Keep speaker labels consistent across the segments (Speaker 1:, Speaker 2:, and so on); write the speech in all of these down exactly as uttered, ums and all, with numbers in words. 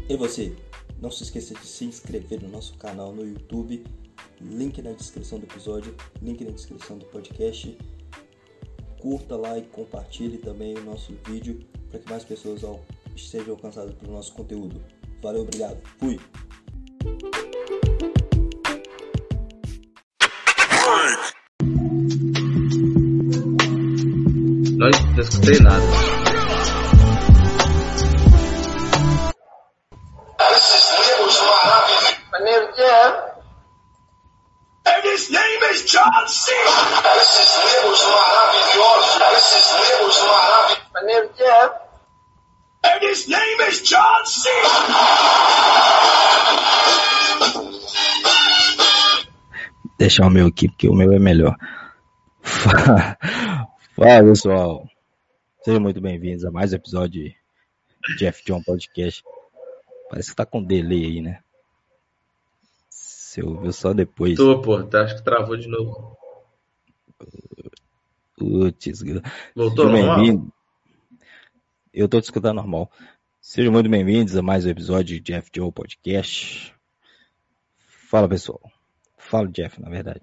Speaker 1: E você, não se esqueça de se inscrever no nosso canal no YouTube, link na descrição do episódio, link na descrição do podcast. Curta lá e compartilhe também o nosso vídeo para que mais pessoas sejam alcançadas pelo nosso conteúdo. Valeu, obrigado, fui!
Speaker 2: Não, não escutei nada.
Speaker 3: My name is Jeff.
Speaker 4: And his name is John C.
Speaker 3: Esses livros maravilhosos. Esses livros maravilhosos. My name is Jeff.
Speaker 4: And his name is John C.
Speaker 5: Deixar o meu aqui, porque o meu é melhor. Fala, pessoal. Sejam muito bem-vindos a mais um episódio de Jeff John Podcast. Parece que tá com delay aí, né? Você ouviu só depois.
Speaker 2: Tô, pô, tá, acho que travou de novo.
Speaker 5: Putz,
Speaker 2: Voltou
Speaker 5: sejam
Speaker 2: normal?
Speaker 5: bem-vindos. Eu tô te escutando normal. Sejam muito bem-vindos a mais um episódio de Jeff John Podcast. Fala, pessoal. Fala, Jeff, na verdade.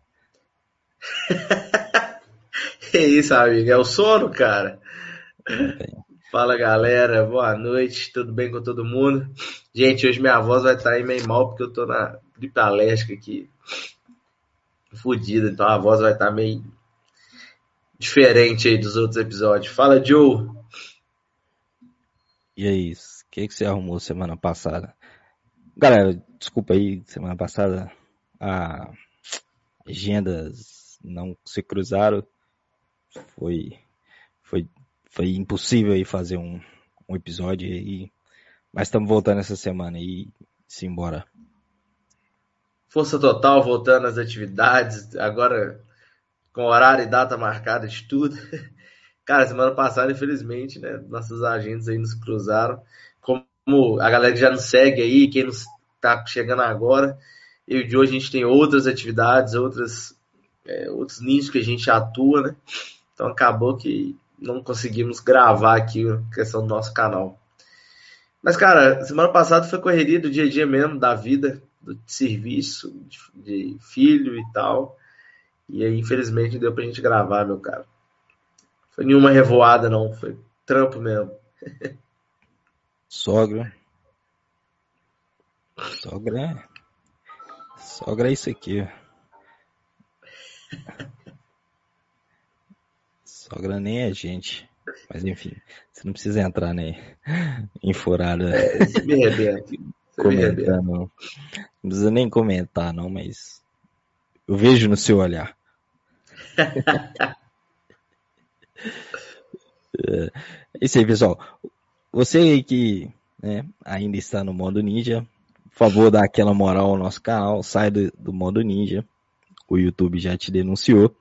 Speaker 2: É isso, amigo. É o sono, cara.
Speaker 5: Bem,
Speaker 2: Fala, galera. Boa noite. Tudo bem com todo mundo? Gente, hoje minha voz vai estar aí meio mal porque eu tô na gripe alérgica aqui. Fudida. Então a voz vai estar meio diferente aí dos outros episódios. Fala, Joe.
Speaker 5: E aí, o que, que você arrumou semana passada? Galera, desculpa aí, semana passada a agendas não se cruzaram. Foi, foi, foi impossível aí fazer um, um episódio aí. Mas estamos voltando essa semana e simbora.
Speaker 2: Força total, voltando às atividades. Agora com horário e data marcada de tudo. Cara, semana passada, infelizmente, né, nossas agendas aí nos cruzaram. Como a galera que já nos segue aí, quem nos tá chegando agora, eu e o Joe, a gente tem outras atividades, outras, é, outros nichos que a gente atua, né? Então acabou que não conseguimos gravar aqui a questão do nosso canal. Mas, cara, semana passada foi correria do dia a dia mesmo, da vida, do serviço, de, de filho e tal. E aí, infelizmente, não deu pra gente gravar, meu cara. Foi nenhuma revoada, não. Foi trampo mesmo.
Speaker 5: Sogra. Sogra. Sogra é isso aqui, ó. Sogra nem é gente. Mas enfim, você não precisa entrar né, em furada
Speaker 2: Você me arrebenta. Você me arrebenta.
Speaker 5: comentando. Não. Não precisa nem comentar, não, mas eu vejo no seu olhar. É isso aí, pessoal. Você aí que né, ainda está no modo ninja, por favor, dá aquela moral ao nosso canal, sai do, do modo ninja. O YouTube já te denunciou.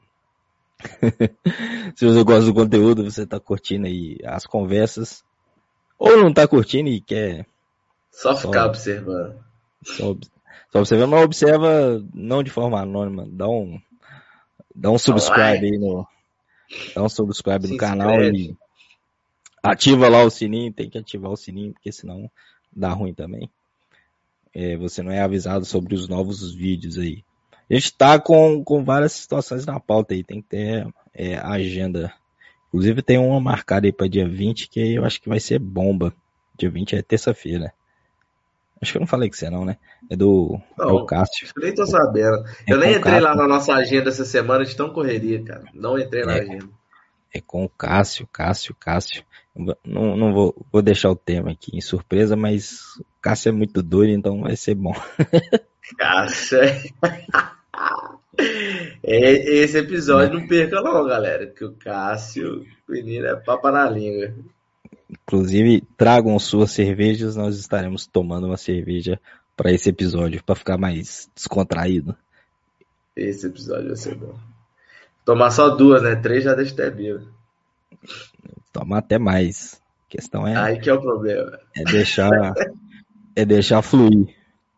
Speaker 5: Se você gosta do conteúdo, você tá curtindo aí as conversas, ou não tá curtindo e quer
Speaker 2: Só ficar
Speaker 5: só,
Speaker 2: observando.
Speaker 5: só, só observando, mas observa não de forma anônima, dá um, dá um subscribe aí no, dá um subscribe
Speaker 2: Se
Speaker 5: no canal
Speaker 2: inscreve.
Speaker 5: e ativa lá o sininho, tem que ativar o sininho, porque senão dá ruim também. É, você não é avisado sobre os novos vídeos aí. A gente tá com, com várias situações na pauta aí, tem que ter é, a agenda. Inclusive tem uma marcada aí para dia vinte, que eu acho que vai ser bomba. Dia vinte é terça-feira. Acho que eu não falei que você não, né? É do é o
Speaker 2: Não,
Speaker 5: Cássio.
Speaker 2: eu nem tô sabendo.
Speaker 5: É
Speaker 2: Eu nem
Speaker 5: com o
Speaker 2: entrei lá
Speaker 5: Cássio.
Speaker 2: na nossa agenda essa semana de tão correria, cara. Não entrei na
Speaker 5: É,
Speaker 2: agenda.
Speaker 5: é com o Cássio, Cássio, Cássio. Não, não vou, vou deixar o tema aqui em surpresa, mas o Cássio é muito doido, então vai ser bom.
Speaker 2: Cássio. É, esse episódio não perca não, galera. Que o Cássio, o menino é papa na língua.
Speaker 5: Inclusive, tragam suas cervejas, nós estaremos tomando uma cerveja para esse episódio, para ficar mais descontraído.
Speaker 2: Esse episódio vai ser bom. Tomar só duas, né? Três já deixa até bêbado.
Speaker 5: Tomar até mais. A questão é,
Speaker 2: Aí que é o problema.
Speaker 5: é deixar é deixar fluir.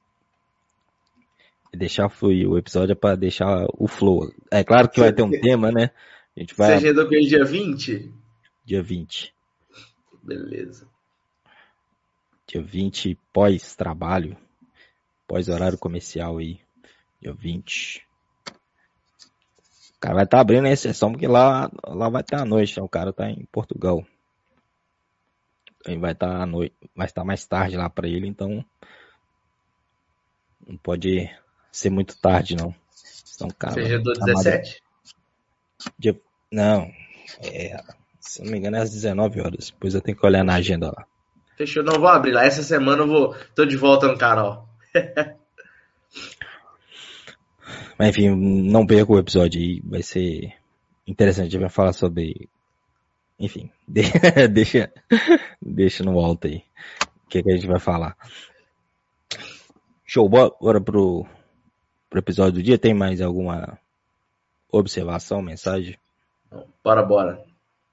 Speaker 5: É deixar fluir. O episódio é para deixar o flow. É claro que vai ter um tema, né? A gente
Speaker 2: Você
Speaker 5: vai
Speaker 2: agendou com ele dia vinte?
Speaker 5: dia vinte.
Speaker 2: Beleza.
Speaker 5: dia vinte, pós-trabalho, pós-horário comercial aí, dia vinte. O cara vai estar tá abrindo a exceção, porque lá, lá vai estar à noite, né? O cara tá em Portugal. Ele vai estar tá à noite, vai estar mais tarde lá para ele, então não pode ser muito tarde, não. Então, cara,
Speaker 2: seja do dezessete?
Speaker 5: Dia, não, é, se não me engano é às dezenove horas. Depois eu tenho que olhar na agenda lá.
Speaker 2: Fechou, não vou abrir lá. Essa semana eu vou, tô de volta no canal.
Speaker 5: Mas enfim, não perca o episódio aí, vai ser interessante. A gente vai falar sobre. Enfim, deixa, deixa no alto aí. O que, que a gente vai falar? Show, bora pro, pro episódio do dia. Tem mais alguma observação, mensagem?
Speaker 2: Bora, bora.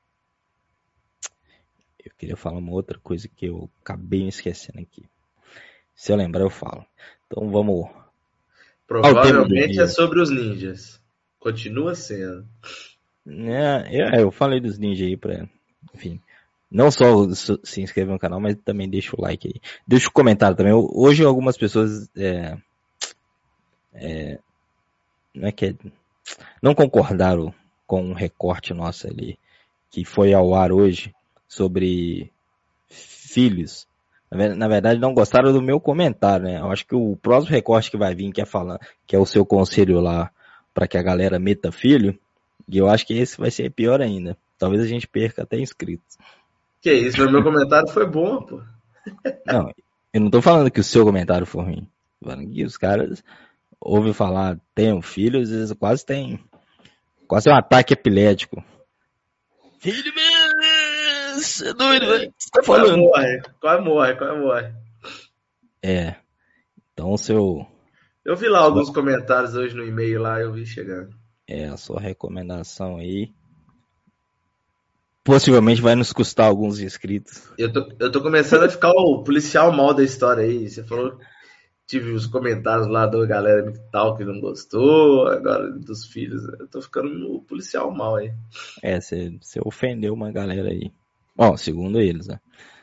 Speaker 5: Eu queria falar uma outra coisa que eu acabei me esquecendo aqui. Se eu lembrar, eu falo. Então vamos.
Speaker 2: Provavelmente é sobre os ninjas. Continua sendo.
Speaker 5: É, eu falei dos ninjas aí pra. Enfim. Não só se inscrever no canal, mas também deixa o like aí. Deixa o comentário também. Hoje algumas pessoas. É, é, não é que é, não concordaram com um recorte nosso ali. Que foi ao ar hoje. Sobre filhos. Na verdade, não gostaram do meu comentário, né? Eu acho que o próximo recorte que vai vir, que é falar, que é o seu conselho lá para que a galera meta filho, e eu acho que esse vai ser pior ainda. Talvez a gente perca até inscritos.
Speaker 2: Que isso, mas meu comentário foi bom, pô.
Speaker 5: Não, eu não tô falando que o seu comentário foi ruim. Tô falando que os caras ouvem falar, tenham filhos, eles quase têm, quase é um ataque epilético. Filho meu, você é doido, velho. Você tá falando?
Speaker 2: Quase morre, quase morre, quase morre.
Speaker 5: É. Então, seu.
Speaker 2: Eu vi lá alguns comentários hoje no e-mail lá, eu vi chegando.
Speaker 5: É, a sua recomendação aí. Possivelmente vai nos custar alguns inscritos.
Speaker 2: Eu tô, eu tô começando a ficar o policial mal da história aí. Você falou. Tive os comentários lá da galera tal que não gostou, agora dos filhos. Eu tô ficando no policial mal aí.
Speaker 5: É, você ofendeu uma galera aí. Bom, segundo eles, né?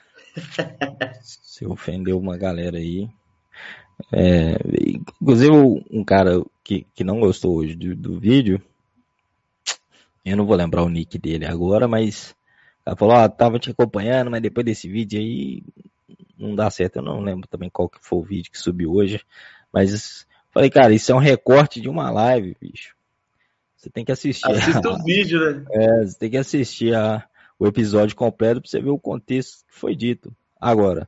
Speaker 5: Você ofendeu uma galera aí. É, inclusive, um cara que, que não gostou hoje do, do vídeo, eu não vou lembrar o nick dele agora, mas ela falou, ó, tava te acompanhando, mas depois desse vídeo aí não dá certo. Eu não lembro também qual que foi o vídeo que subiu hoje, mas falei, cara, isso é um recorte de uma live, bicho. Você tem que assistir.
Speaker 2: Assista o vídeo, né?
Speaker 5: É, você tem que assistir a, o episódio completo pra você ver o contexto que foi dito. Agora,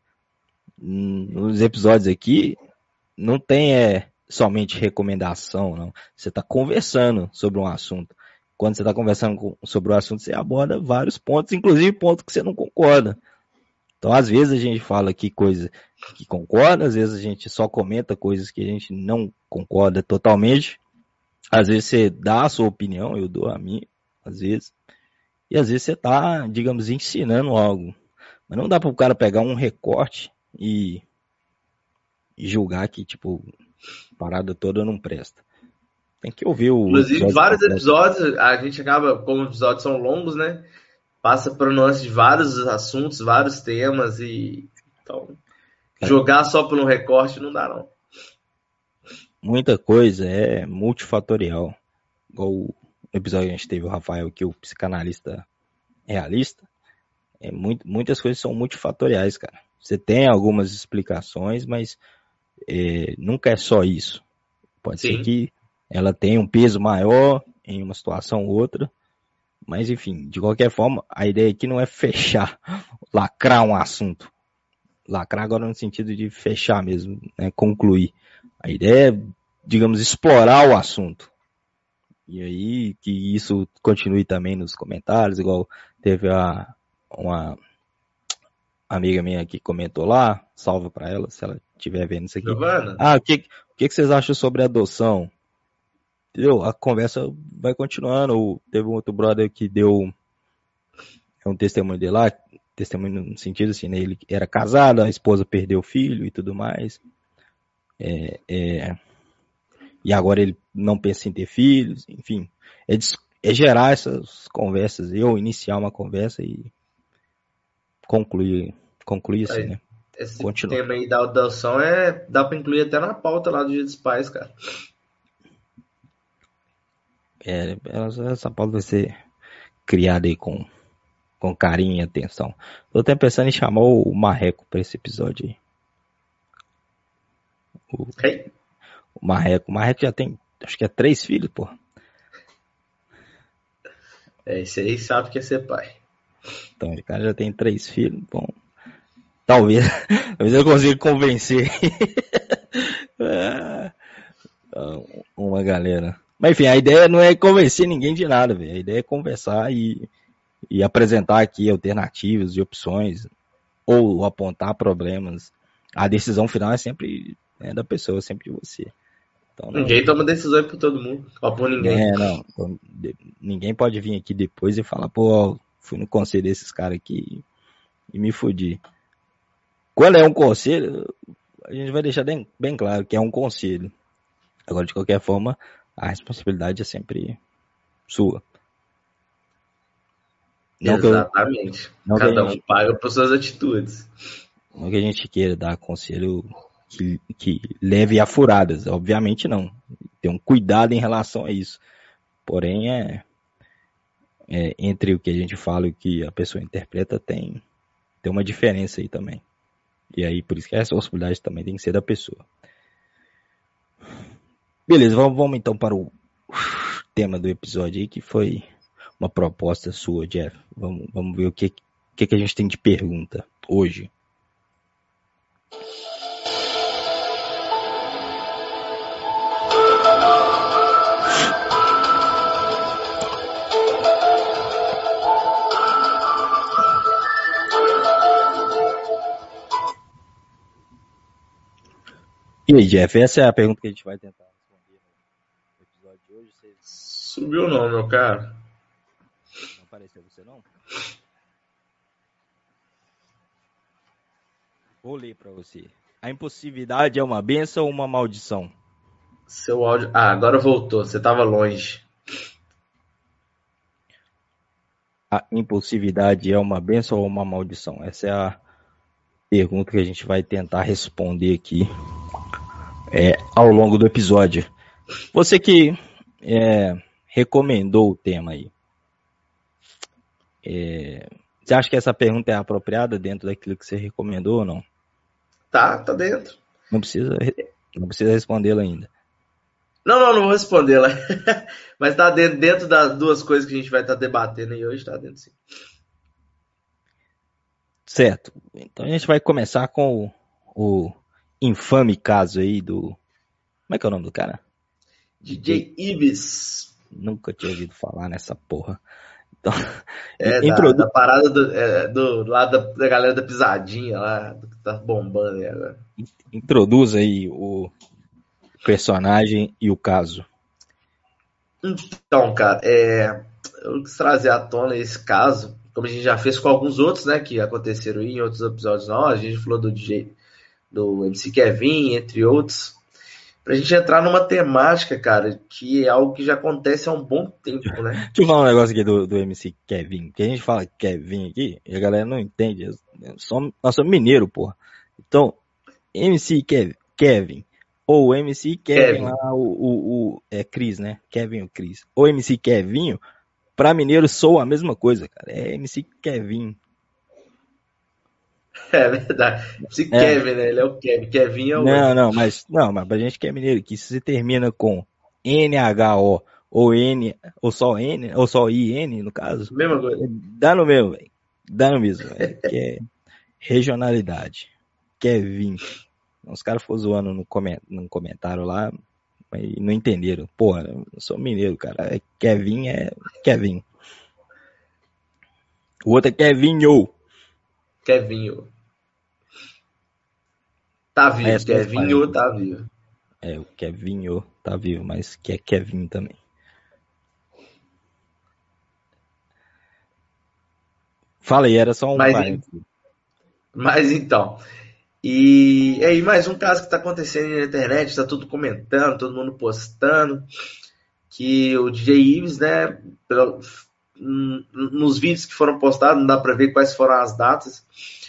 Speaker 5: nos episódios aqui, não tem é, somente recomendação, não. Você está conversando sobre um assunto. Quando você está conversando com, sobre o assunto, você aborda vários pontos, inclusive pontos que você não concorda. Então, às vezes a gente fala aqui coisa que concorda, às vezes a gente só comenta coisas que a gente não concorda totalmente. Às vezes você dá a sua opinião, eu dou a minha, às vezes. E às vezes você está, digamos, ensinando algo. Mas não dá para o cara pegar um recorte e, e julgar que, tipo, a parada toda não presta. Tem que ouvir o...
Speaker 2: Inclusive, vários episódios, a gente acaba, como os episódios são longos, né? Passa por nuances de vários assuntos, vários temas e... Então, jogar só por um recorte não dá, não.
Speaker 5: Muita coisa é multifatorial. Igual o episódio que a gente teve o Rafael, que é o psicanalista realista. É muito, muitas coisas são multifatoriais, cara. Você tem algumas explicações, mas é, nunca é só isso. Pode Sim. ser que ela tenha um peso maior em uma situação ou outra. Mas, enfim, de qualquer forma, a ideia aqui não é fechar, lacrar um assunto. Lacrar agora no sentido de fechar mesmo, né, concluir. A ideia é, digamos, explorar o assunto. E aí, que isso continue também nos comentários, igual teve a, uma amiga minha que comentou lá, salve para ela, se ela estiver vendo isso aqui.
Speaker 2: Giovana?
Speaker 5: Ah, o que, o que vocês acham sobre adoção? Entendeu? A conversa vai continuando. Teve um outro brother que deu um testemunho dele lá, testemunho no sentido assim, né? Ele era casado, a esposa perdeu o filho e tudo mais. É, é, e agora ele não pensa em ter filhos, enfim. É, é gerar essas conversas, eu iniciar uma conversa e concluir, concluir assim, né?
Speaker 2: esse
Speaker 5: Continua.
Speaker 2: tema aí da adoção é, dá pra incluir até na pauta lá do Dia dos Pais, cara.
Speaker 5: É, essa pauta vai ser criada aí com, com carinho e atenção. Tô até pensando em chamar o Marreco pra esse episódio aí. O,
Speaker 2: Hey.
Speaker 5: o Marreco. O Marreco já tem, acho que é três filhos, pô.
Speaker 2: É, esse aí sabe que é ser pai.
Speaker 5: Então, o cara já tem três filhos. Bom, talvez, talvez eu consiga convencer uma galera. Mas enfim, a ideia não é convencer ninguém de nada, velho. A ideia é conversar e, e apresentar aqui alternativas e opções, ou apontar problemas. A decisão final é sempre é da pessoa, sempre de você. Então, não,
Speaker 2: Ninguém toma decisão por todo mundo, ou por ninguém.
Speaker 5: É, não. Então, de, ninguém pode vir aqui depois e falar, pô, ó, fui no conselho desses caras aqui e, e me fudi. Quando é um conselho, a gente vai deixar bem, bem claro que é um conselho. Agora, de qualquer forma, a responsabilidade é sempre sua. Não
Speaker 2: Exatamente.
Speaker 5: Que eu, não
Speaker 2: Cada
Speaker 5: gente,
Speaker 2: um paga por suas atitudes.
Speaker 5: Não que a gente queira dar conselho que, que leve a furadas. Obviamente não. Tem um cuidado em relação a isso. Porém, é, é entre o que a gente fala e o que a pessoa interpreta, tem, tem uma diferença aí também. E aí, por isso que a responsabilidade também tem que ser da pessoa. Beleza, vamos, vamos então para o tema do episódio aí, que foi uma proposta sua, Jeff. Vamos, vamos ver o que, que, que a gente tem de pergunta hoje. E aí, Jeff, essa é a pergunta que a gente vai tentar responder no episódio de hoje. Você...
Speaker 2: Subiu não, meu cara.
Speaker 5: Não apareceu você, não? Vou ler pra você. A impulsividade é uma bênção ou uma maldição?
Speaker 2: Seu áudio... Ah, agora voltou. Você tava longe.
Speaker 5: A impulsividade é uma bênção ou uma maldição? Essa é a pergunta que a gente vai tentar responder aqui é, ao longo do episódio. Você que é, recomendou o tema aí, é, você acha que essa pergunta é apropriada dentro daquilo que você recomendou ou não?
Speaker 2: Tá, tá dentro.
Speaker 5: Não precisa, não precisa respondê-la ainda.
Speaker 2: Não, não, não vou respondê-la. Mas tá dentro, dentro das duas coisas que a gente vai estar debatendo aí hoje, tá dentro sim.
Speaker 5: Certo. Então a gente vai começar com o, o infame caso aí do... Como é que é o nome do cara?
Speaker 2: D J Ives.
Speaker 5: Nunca tinha ouvido falar nessa porra. Então,
Speaker 2: é,
Speaker 5: introdu...
Speaker 2: da, da parada do, é, do lado da, da galera da pisadinha lá, do que tá bombando aí agora.
Speaker 5: Introduz aí o personagem e o caso.
Speaker 2: Então, cara, é, eu quis trazer à tona esse caso, como a gente já fez com alguns outros, né, que aconteceram aí em outros episódios nossos. A gente falou do D J, do M C Kevin, entre outros, pra gente entrar numa temática, cara, que é algo que já acontece há um bom tempo, né?
Speaker 5: Deixa eu falar um negócio aqui do, do M C Kevin, que a gente fala Kevin aqui, e a galera não entende, nós somos, nós somos mineiro, porra. Então, M C Kevin, Kevin ou M C Kevin, Kevin. lá, o, o, o é Cris, né? Kevin ou Cris, ou M C Kevinho, pra mineiro soa a mesma coisa, cara, é M C Kevin.
Speaker 2: É verdade. Se é. Kevin, né? Ele é o Kevin. Kevin é o.
Speaker 5: Não, não, mas não, mas pra gente que é mineiro, que se termina com N H O ou N, ou só N, ou só I N, no caso.
Speaker 2: Mesma coisa.
Speaker 5: Dá no mesmo, velho. Dá no mesmo, velho. Que é regionalidade. Kevin. Os caras foram zoando no, coment, no comentário lá, mas não entenderam. Porra, eu sou mineiro, cara. É Kevin é Kevin. O outro é Kevinho.
Speaker 2: Kevinho. Tá vivo,
Speaker 5: é,
Speaker 2: Kevinho tá vivo.
Speaker 5: É, o Kevinho tá vivo, mas que é Kevin também. Fala aí, era só um
Speaker 2: mas,
Speaker 5: parênteses.
Speaker 2: Mas então, e aí mais um caso que tá acontecendo na internet, tá tudo comentando, todo mundo postando, que o D J Ives, né, nos vídeos que foram postados, não dá pra ver quais foram as datas,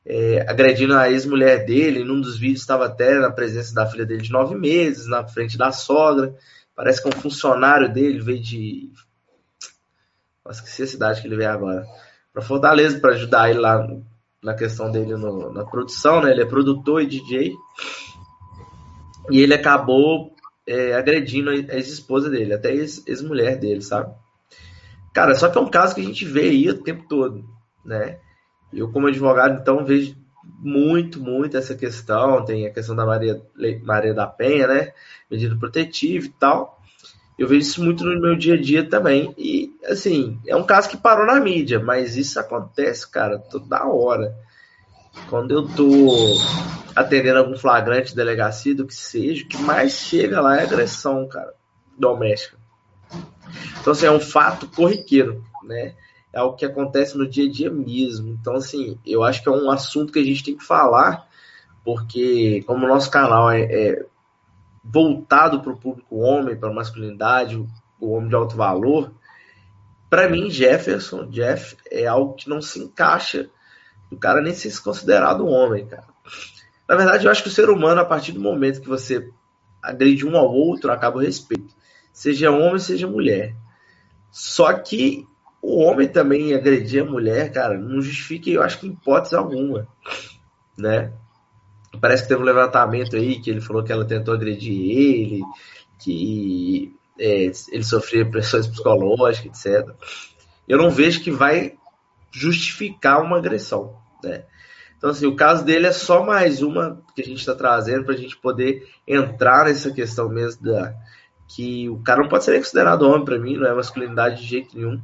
Speaker 2: é, agredindo a ex-mulher dele. Num dos vídeos estava até na presença da filha dele de nove meses, na frente da sogra. Parece que um funcionário dele veio de... Nossa, esqueci a cidade que ele veio agora. Para Fortaleza, para ajudar ele lá na questão dele no, na produção, né? Ele é produtor e D J. E ele acabou é, agredindo a ex-esposa dele, até a ex-mulher dele, sabe? Cara, só que é um caso que a gente vê aí o tempo todo, né? Eu, como advogado, então, vejo muito, muito essa questão. Tem a questão da Maria, Maria da Penha, né? Medida protetiva e tal. Eu vejo isso muito no meu dia a dia também. E, assim, é um caso que parou na mídia, mas isso acontece, cara, toda hora. Quando eu tô atendendo algum flagrante de delegacia, do que seja, o que mais chega lá é agressão, cara, doméstica. Então, assim, é um fato corriqueiro, né? É algo que acontece no dia a dia mesmo. Então, assim, eu acho que é um assunto que a gente tem que falar, porque como o nosso canal é, é voltado para o público homem, para a masculinidade, o homem de alto valor, para mim, Jefferson, Jeff, é algo que não se encaixa o cara nem ser considerado homem, cara. Na verdade, eu acho que o ser humano, a partir do momento que você agride um ao outro, acaba o respeito. Seja homem, seja mulher. Só que o homem também agredir a mulher, cara, não justifica, eu acho que em hipótese alguma, né? Parece que teve um levantamento aí que ele falou que ela tentou agredir ele, que é, ele sofria pressões psicológicas, etcétera. Eu não vejo que vai justificar uma agressão, né? Então, assim, o caso dele é só mais uma que a gente está trazendo para a gente poder entrar nessa questão mesmo da que o cara não pode ser nem considerado homem para mim, não é masculinidade de jeito nenhum.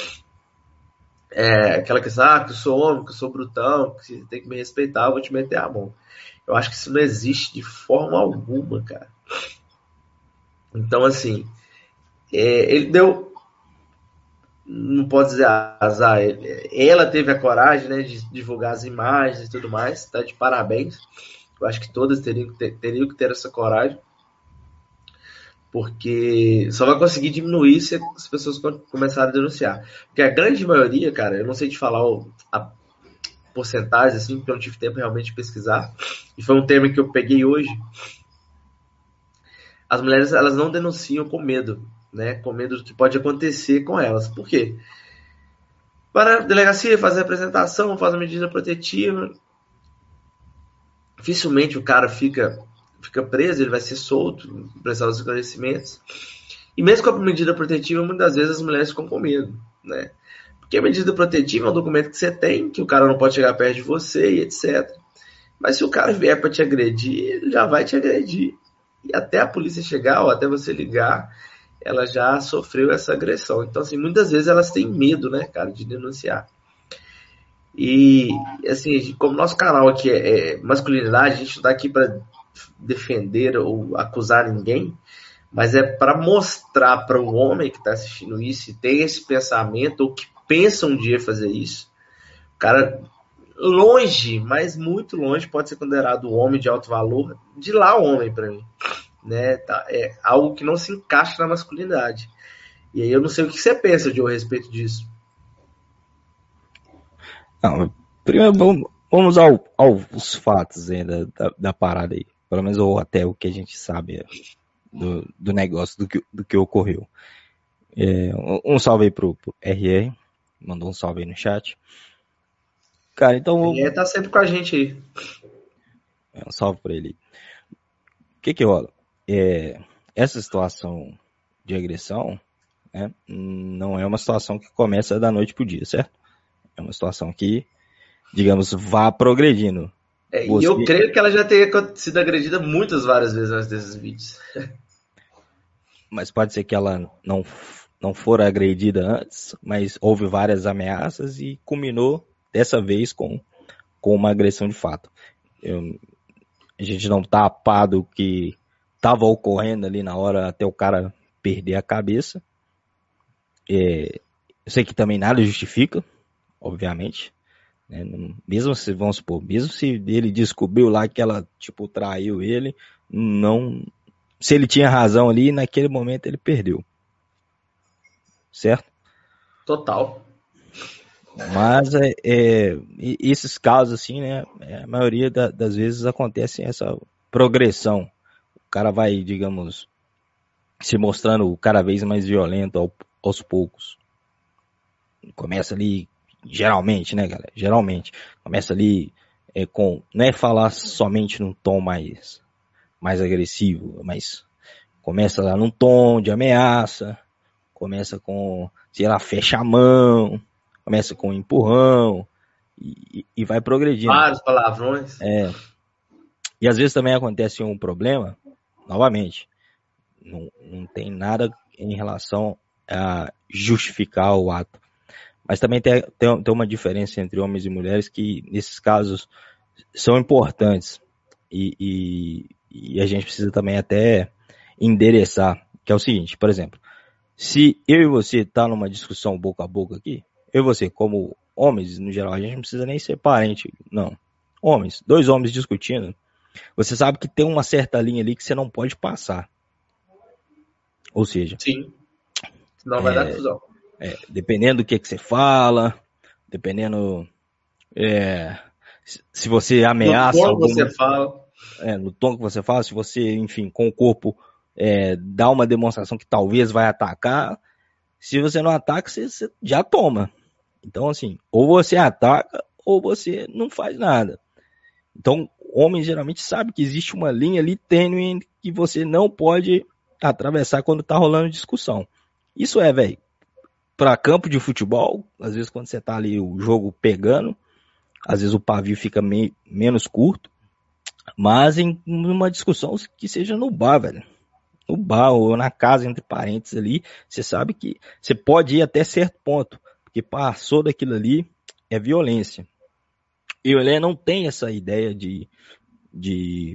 Speaker 2: É aquela questão, ah, que eu sou homem, que eu sou brutão, que você tem que me respeitar, eu vou te meter a mão. Eu acho que isso não existe de forma alguma, cara. Então, assim, é, ele deu, não pode dizer azar, ela teve a coragem, né, de divulgar as imagens e tudo mais, tá de parabéns. Eu acho que todas teriam que ter, teriam que ter essa coragem, porque só vai conseguir diminuir se as pessoas começarem a denunciar. Porque a grande maioria, cara, eu não sei te falar a porcentagem, assim, porque eu não tive tempo realmente de pesquisar, e foi um tema que eu peguei hoje. As mulheres, elas não denunciam com medo, né, com medo do que pode acontecer com elas. Por quê? Para a delegacia fazer a apresentação, fazer a medida protetiva, dificilmente o cara fica, fica preso, ele vai ser solto, prestar os esclarecimentos. E mesmo com a medida protetiva, muitas vezes as mulheres ficam com medo, né? Porque a medida protetiva é um documento que você tem, que o cara não pode chegar perto de você e etcétera. Mas se o cara vier para te agredir, ele já vai te agredir. E até a polícia chegar, ou até você ligar, ela já sofreu essa agressão. Então, assim, muitas vezes elas têm medo, né, cara, de denunciar. E, assim, como nosso canal aqui é, é masculinidade, a gente não tá aqui para defender ou acusar ninguém, mas é para mostrar para o homem que está assistindo isso e tem esse pensamento, ou que pensa um dia fazer isso, o cara longe, mas muito longe, pode ser considerado homem de alto valor, de lá homem para mim, né? Tá, é algo que não se encaixa na masculinidade. E aí eu não sei o que você pensa, Joe, a respeito disso.
Speaker 5: Não, primeiro vamos, vamos ao, aos fatos ainda da, da parada aí, pelo menos ou até o que a gente sabe do, do negócio, do que, do que ocorreu. É, um salve aí pro, pro R R, mandou um salve aí no chat. Cara, então...
Speaker 2: Ele tá sempre com a gente aí.
Speaker 5: É, um salve pra ele. O que que rola? É, essa situação de agressão, né, não é uma situação que começa da noite pro dia, certo? É uma situação que, digamos, vá progredindo.
Speaker 2: É,
Speaker 5: Você...
Speaker 2: E eu creio que ela já tenha sido agredida muitas, várias vezes antes desses vídeos.
Speaker 5: Mas pode ser que ela não, não fora agredida antes, mas houve várias ameaças e culminou dessa vez com, com uma agressão de fato. Eu, a gente não tá a par do que estava ocorrendo ali na hora até o cara perder a cabeça. É, eu sei que também nada justifica, obviamente, né? Mesmo se, vamos supor, mesmo se ele descobriu lá que ela, tipo, traiu ele, não, se ele tinha razão ali, naquele momento ele perdeu, certo?
Speaker 2: Total.
Speaker 5: Mas é, é, esses casos, assim, né, a maioria da, das vezes acontece essa progressão. O cara vai, digamos, se mostrando cada vez mais violento ao, aos poucos. Começa ali, geralmente, né, galera? Geralmente. Começa ali é, com, não é falar somente num tom mais, mais agressivo, mas começa lá num tom de ameaça, começa com, sei lá, fecha a mão, começa com um empurrão e, e vai progredindo.
Speaker 2: Vários palavrões.
Speaker 5: É, e às vezes também acontece um problema, novamente, não, não tem nada em relação a justificar o ato. Mas também tem, tem, tem uma diferença entre homens e mulheres que, nesses casos, são importantes. E, e, e a gente precisa também até endereçar, que é o seguinte, por exemplo, se eu e você tá numa discussão boca a boca aqui, eu e você, como homens, no geral, a gente não precisa nem ser parente, não. Homens, dois homens discutindo, você sabe que tem uma certa linha ali que você não pode passar. Ou seja...
Speaker 2: Sim. Senão vai
Speaker 5: é,
Speaker 2: dar confusão.
Speaker 5: É, dependendo do que, que você fala, dependendo é, se você ameaça
Speaker 2: no tom
Speaker 5: alguma,
Speaker 2: que você fala,
Speaker 5: é, no tom que você fala, se você, enfim, com o corpo é, dá uma demonstração que talvez vai atacar, se você não ataca, você, você já toma. Então, assim, ou você ataca ou você não faz nada. Então, homens geralmente sabem que existe uma linha ali tênue que você não pode atravessar quando tá rolando discussão. Isso é, velho, para campo de futebol, às vezes quando você tá ali o jogo pegando, às vezes o pavio fica meio, menos curto, mas em uma discussão que seja no bar, velho. No bar ou na casa entre parentes ali, você sabe que você pode ir até certo ponto, porque passou daquilo ali é violência. E o Elé não tem essa ideia de, de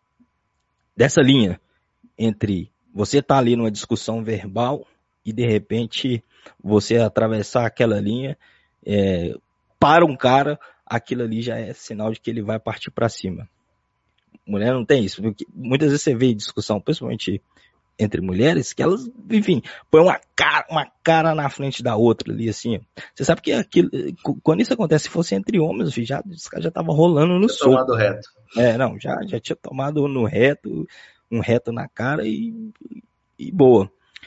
Speaker 5: dessa linha entre você tá ali numa discussão verbal e de repente você atravessar aquela linha é, para um cara, aquilo ali já é sinal de que ele vai partir para cima. Mulher não tem isso, porque muitas vezes você vê discussão, principalmente entre mulheres, que elas, enfim, põem uma cara, uma cara na frente da outra ali, assim. Você sabe que aquilo, quando isso acontece, se fosse entre homens, já, os caras já tava rolando no soco.
Speaker 2: Tomado reto.
Speaker 5: É, não, já, já tinha tomado no reto, um reto na cara e, e boa.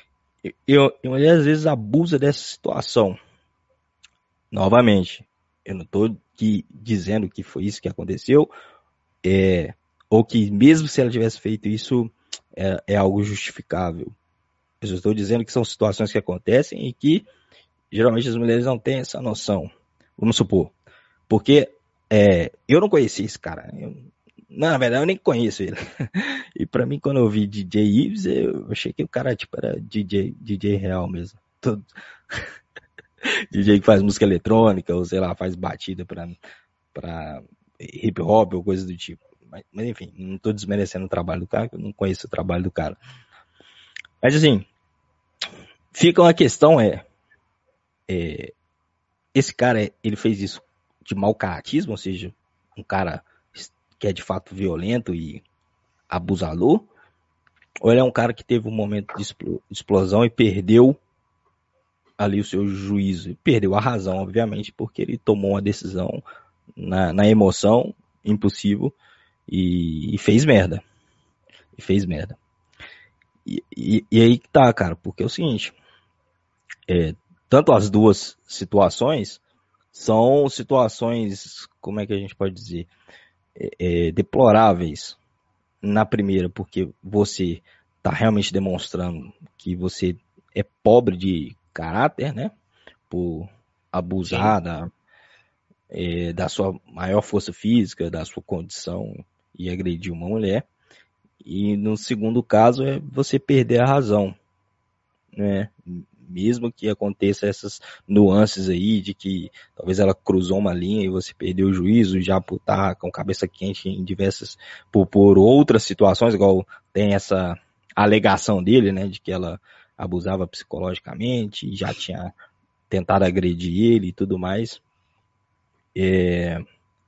Speaker 5: Eu, eu, às vezes, abusa dessa situação. Novamente, eu não estou dizendo que foi isso que aconteceu, é, ou que mesmo se ela tivesse feito isso, é, é algo justificável. Eu estou dizendo que são situações que acontecem e que, geralmente, as mulheres não têm essa noção. Vamos supor. Porque é, eu não conheci esse cara. Eu, não, na verdade, eu nem conheço ele. E pra mim, quando eu vi D J Ives, eu achei que o cara tipo, era D J, D J real mesmo. Todo... D J que faz música eletrônica, ou sei lá, faz batida pra, pra hip hop ou coisa do tipo. Mas, mas enfim, não tô desmerecendo o trabalho do cara, eu não conheço o trabalho do cara. Mas assim, fica uma questão, é, é esse cara, ele fez isso de mau caratismo, ou seja, um cara que é de fato violento e abusador, ou ele é um cara que teve um momento de explosão e perdeu ali o seu juízo, perdeu a razão, obviamente, porque ele tomou uma decisão na, na emoção, impossível, e, e fez merda. E fez merda. E, e, e aí que tá, cara, porque é o seguinte, é, tanto as duas situações são situações, como é que a gente pode dizer, é, é, deploráveis. Na primeira, porque você está realmente demonstrando que você é pobre de caráter, né? Por abusar da, é, da sua maior força física, da sua condição e agredir uma mulher. E no segundo caso é você perder a razão, né? Mesmo que aconteça essas nuances aí de que talvez ela cruzou uma linha e você perdeu o juízo já por estar com cabeça quente em diversas, por, por outras situações, igual tem essa alegação dele, né, de que ela abusava psicologicamente e já tinha tentado agredir ele e tudo mais. É,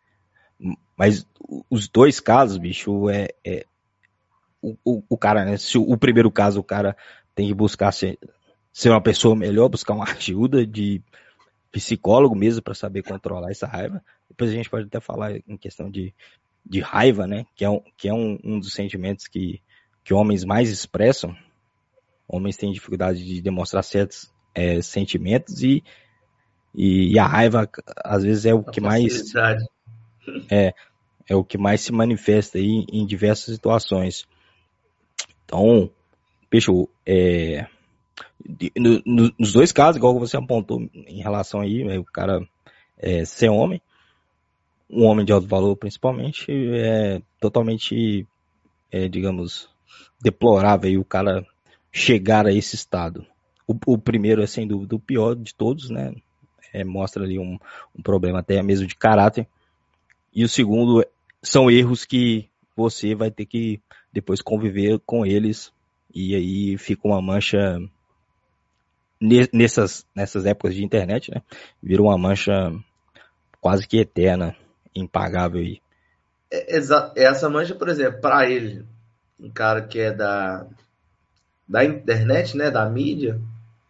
Speaker 5: mas os dois casos, bicho, é, é o, o, o cara, né, se o, o primeiro caso o cara tem que buscar ser ser uma pessoa melhor, buscar uma ajuda de psicólogo mesmo para saber controlar essa raiva. Depois a gente pode até falar em questão de, de raiva, né? Que é, um, que é um, um dos sentimentos que, que homens mais expressam. Homens têm dificuldade de demonstrar certos é, sentimentos e, e, e a raiva, às vezes, é o
Speaker 2: A
Speaker 5: que mais
Speaker 2: facilidade.
Speaker 5: é, é o que mais se manifesta aí em diversas situações. Então, Peixo, é, de- no- no- nos dois casos, igual você apontou em relação aí, né, o cara é, ser homem, um homem de alto valor principalmente, é totalmente, é, digamos, deplorável aí o cara chegar a esse estado. O, o primeiro é sem dúvida o pior de todos, né? É, mostra ali um, um problema até mesmo de caráter. E o segundo são erros que você vai ter que depois conviver com eles. E aí fica uma mancha ne- nessas, nessas épocas de internet, né? Vira uma mancha quase que eterna, impagável aí.
Speaker 2: É, exa- essa mancha, por exemplo, para ele, um cara que é da, da internet, né, da mídia,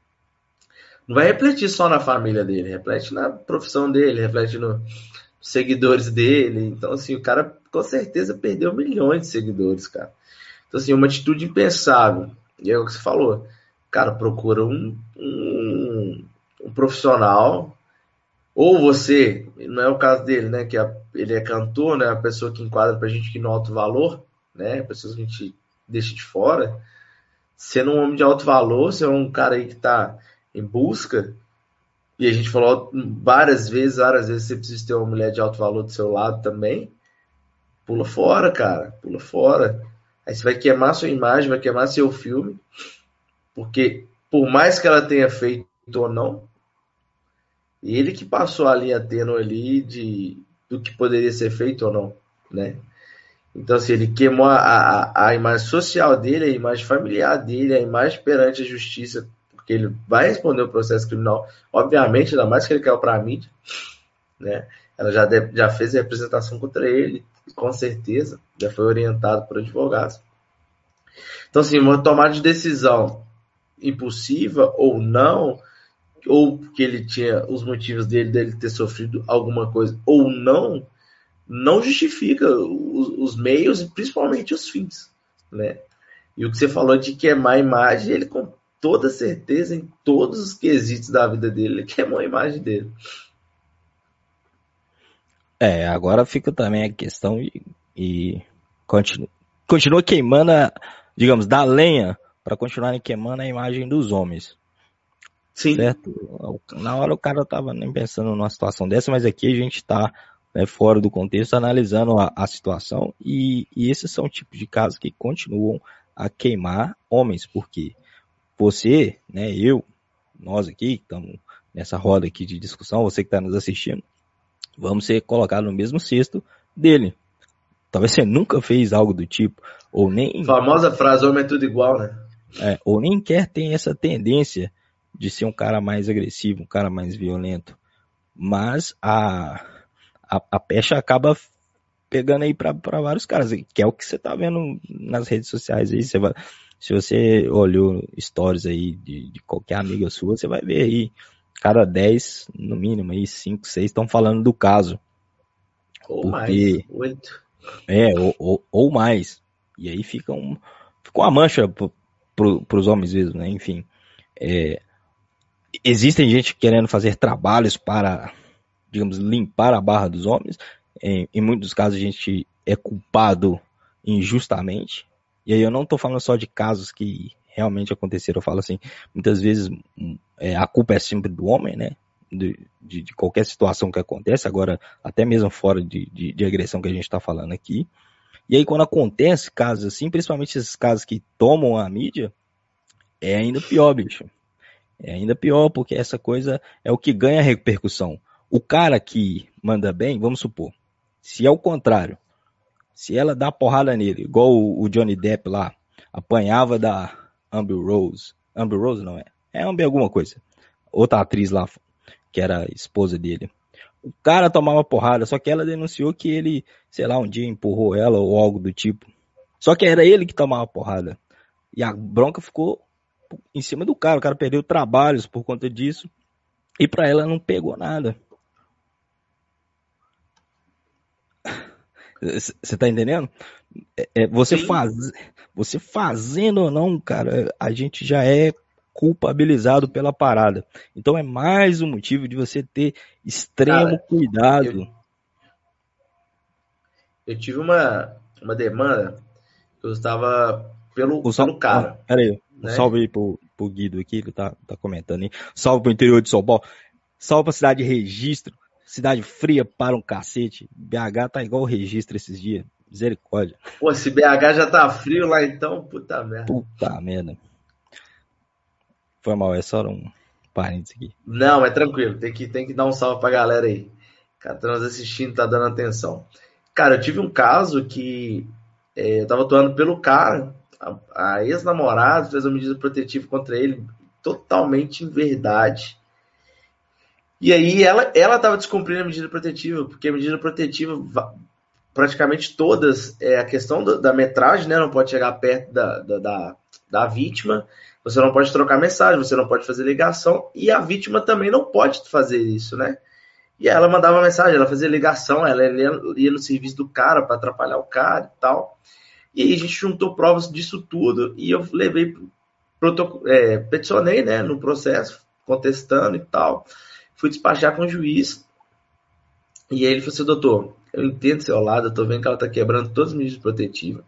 Speaker 2: não vai refletir só na família dele, reflete na profissão dele, reflete nos seguidores dele. Então, assim, o cara com certeza perdeu milhões de seguidores, cara. Então, assim, uma atitude impensável. E é o que você falou. Cara, procura um, um, um profissional. Ou você, não é o caso dele, né? Que a- ele é cantor, né? A pessoa que enquadra pra gente que no alto valor, né? Pessoas que a gente deixa de fora. Sendo um homem de alto valor, você é um cara aí que tá em busca. E a gente falou várias vezes, várias vezes, você precisa ter uma mulher de alto valor do seu lado também. Pula fora, cara. Pula fora. Aí você vai queimar sua imagem, vai queimar seu filme. Porque, por mais que ela tenha feito ou não, ele que passou a linha tênue ali de, do que poderia ser feito ou não, né? Então, assim, ele queimou a, a, a imagem social dele, a imagem familiar dele, a imagem perante a justiça, porque ele vai responder o processo criminal, obviamente, ainda mais que ele caiu para a mídia, né? Ela já, de, já fez a representação contra ele, com certeza, já foi orientado por advogados. Então, assim, uma tomada de decisão impulsiva ou não, ou que ele tinha os motivos dele, dele ter sofrido alguma coisa ou não, não justifica os, os meios e principalmente os fins, né? E o que você falou de queimar a imagem, ele com toda certeza, em todos os quesitos da vida dele, ele queimou a imagem dele.
Speaker 5: É, agora fica também a questão e, e continua, continua queimando, a, digamos, da lenha para continuarem queimando a imagem dos homens.
Speaker 2: Sim.
Speaker 5: Certo? Na hora o cara tava nem pensando numa situação dessa, mas aqui a gente tá, né, fora do contexto, analisando a, a situação e, e esses são tipos de casos que continuam a queimar homens, porque você, né, eu, nós aqui, que estamos nessa roda aqui de discussão, você que está nos assistindo, vamos ser colocados no mesmo cesto dele. Talvez você nunca fez algo do tipo, ou nem...
Speaker 2: Famosa frase, homem é tudo igual, né?
Speaker 5: É, ou nem quer ter essa tendência de ser um cara mais agressivo, um cara mais violento. Mas a, a, a pecha acaba pegando aí para vários caras, que é o que você tá vendo nas redes sociais aí. Você vai, se você olhou stories aí de, de qualquer amiga sua, você vai ver aí, cada dez, no mínimo, aí cinco, seis estão falando do caso.
Speaker 2: Ou
Speaker 5: porque,
Speaker 2: mais, oito.
Speaker 5: É, ou, ou, ou mais. E aí fica, um, fica uma mancha pro, pro, pros homens mesmo, né? Enfim, é, existem gente querendo fazer trabalhos para, digamos, limpar a barra dos homens. Em, em muitos casos a gente é culpado injustamente. E aí eu não estou falando só de casos que realmente aconteceram. Eu falo assim, muitas vezes é, a culpa é sempre do homem, né? De, de, de qualquer situação que acontece, agora até mesmo fora de, de, de agressão que a gente está falando aqui. E aí quando acontece casos assim, principalmente esses casos que tomam a mídia, é ainda pior, bicho. É ainda pior, porque essa coisa é o que ganha repercussão. O cara que manda bem, vamos supor, se é o contrário, se ela dá porrada nele, igual o, o Johnny Depp lá, apanhava da Amber Rose, Amber Rose não é, é Amber alguma coisa, outra atriz lá, que era a esposa dele. O cara tomava porrada, só que ela denunciou que ele, sei lá, um dia empurrou ela ou algo do tipo. Só que era ele que tomava porrada. E a bronca ficou em cima do cara, o cara perdeu trabalhos por conta disso. E pra ela não pegou nada. Você tá entendendo? É, é, você, faz, você fazendo ou não, cara, a gente já é culpabilizado pela parada. Então é mais um motivo de você ter extremo cara, cuidado.
Speaker 2: Eu, eu tive uma, uma demanda que eu estava pelo,
Speaker 5: sal...
Speaker 2: pelo cara.
Speaker 5: Ah, pera aí, né? Um salve aí pro, pro Guido aqui, ele tá, tá comentando aí. Salve pro interior de São Paulo. Salve pra cidade de Registro. Cidade fria para um cacete. B H tá igual o Registro esses dias. Misericórdia.
Speaker 2: Pô, se B H já tá frio lá então, puta merda.
Speaker 5: Puta merda. Foi mal, é só um parênteses aqui.
Speaker 2: Não, é tranquilo. Tem que, tem que dar um salve pra galera aí. Cara, tá nos assistindo, tá dando atenção. Cara, eu tive um caso que é, eu tava atuando pelo cara. A, a ex-namorada fez uma medida protetiva contra ele, totalmente em verdade. E aí ela, ela tava descumprindo a medida protetiva, porque a medida protetiva, praticamente todas, é a questão da, da metragem, né? Não pode chegar perto da, da, da, da vítima, você não pode trocar mensagem, você não pode fazer ligação, e a vítima também não pode fazer isso, né? E ela mandava mensagem, ela fazia ligação, ela ia, ia no serviço do cara para atrapalhar o cara e tal. E aí a gente juntou provas disso tudo e eu levei, protoc... é, peticionei, né, no processo, contestando e tal. Fui despachar com o juiz. E aí ele falou assim, doutor, eu entendo seu lado, eu tô vendo que ela tá quebrando todas as medidas protetivas.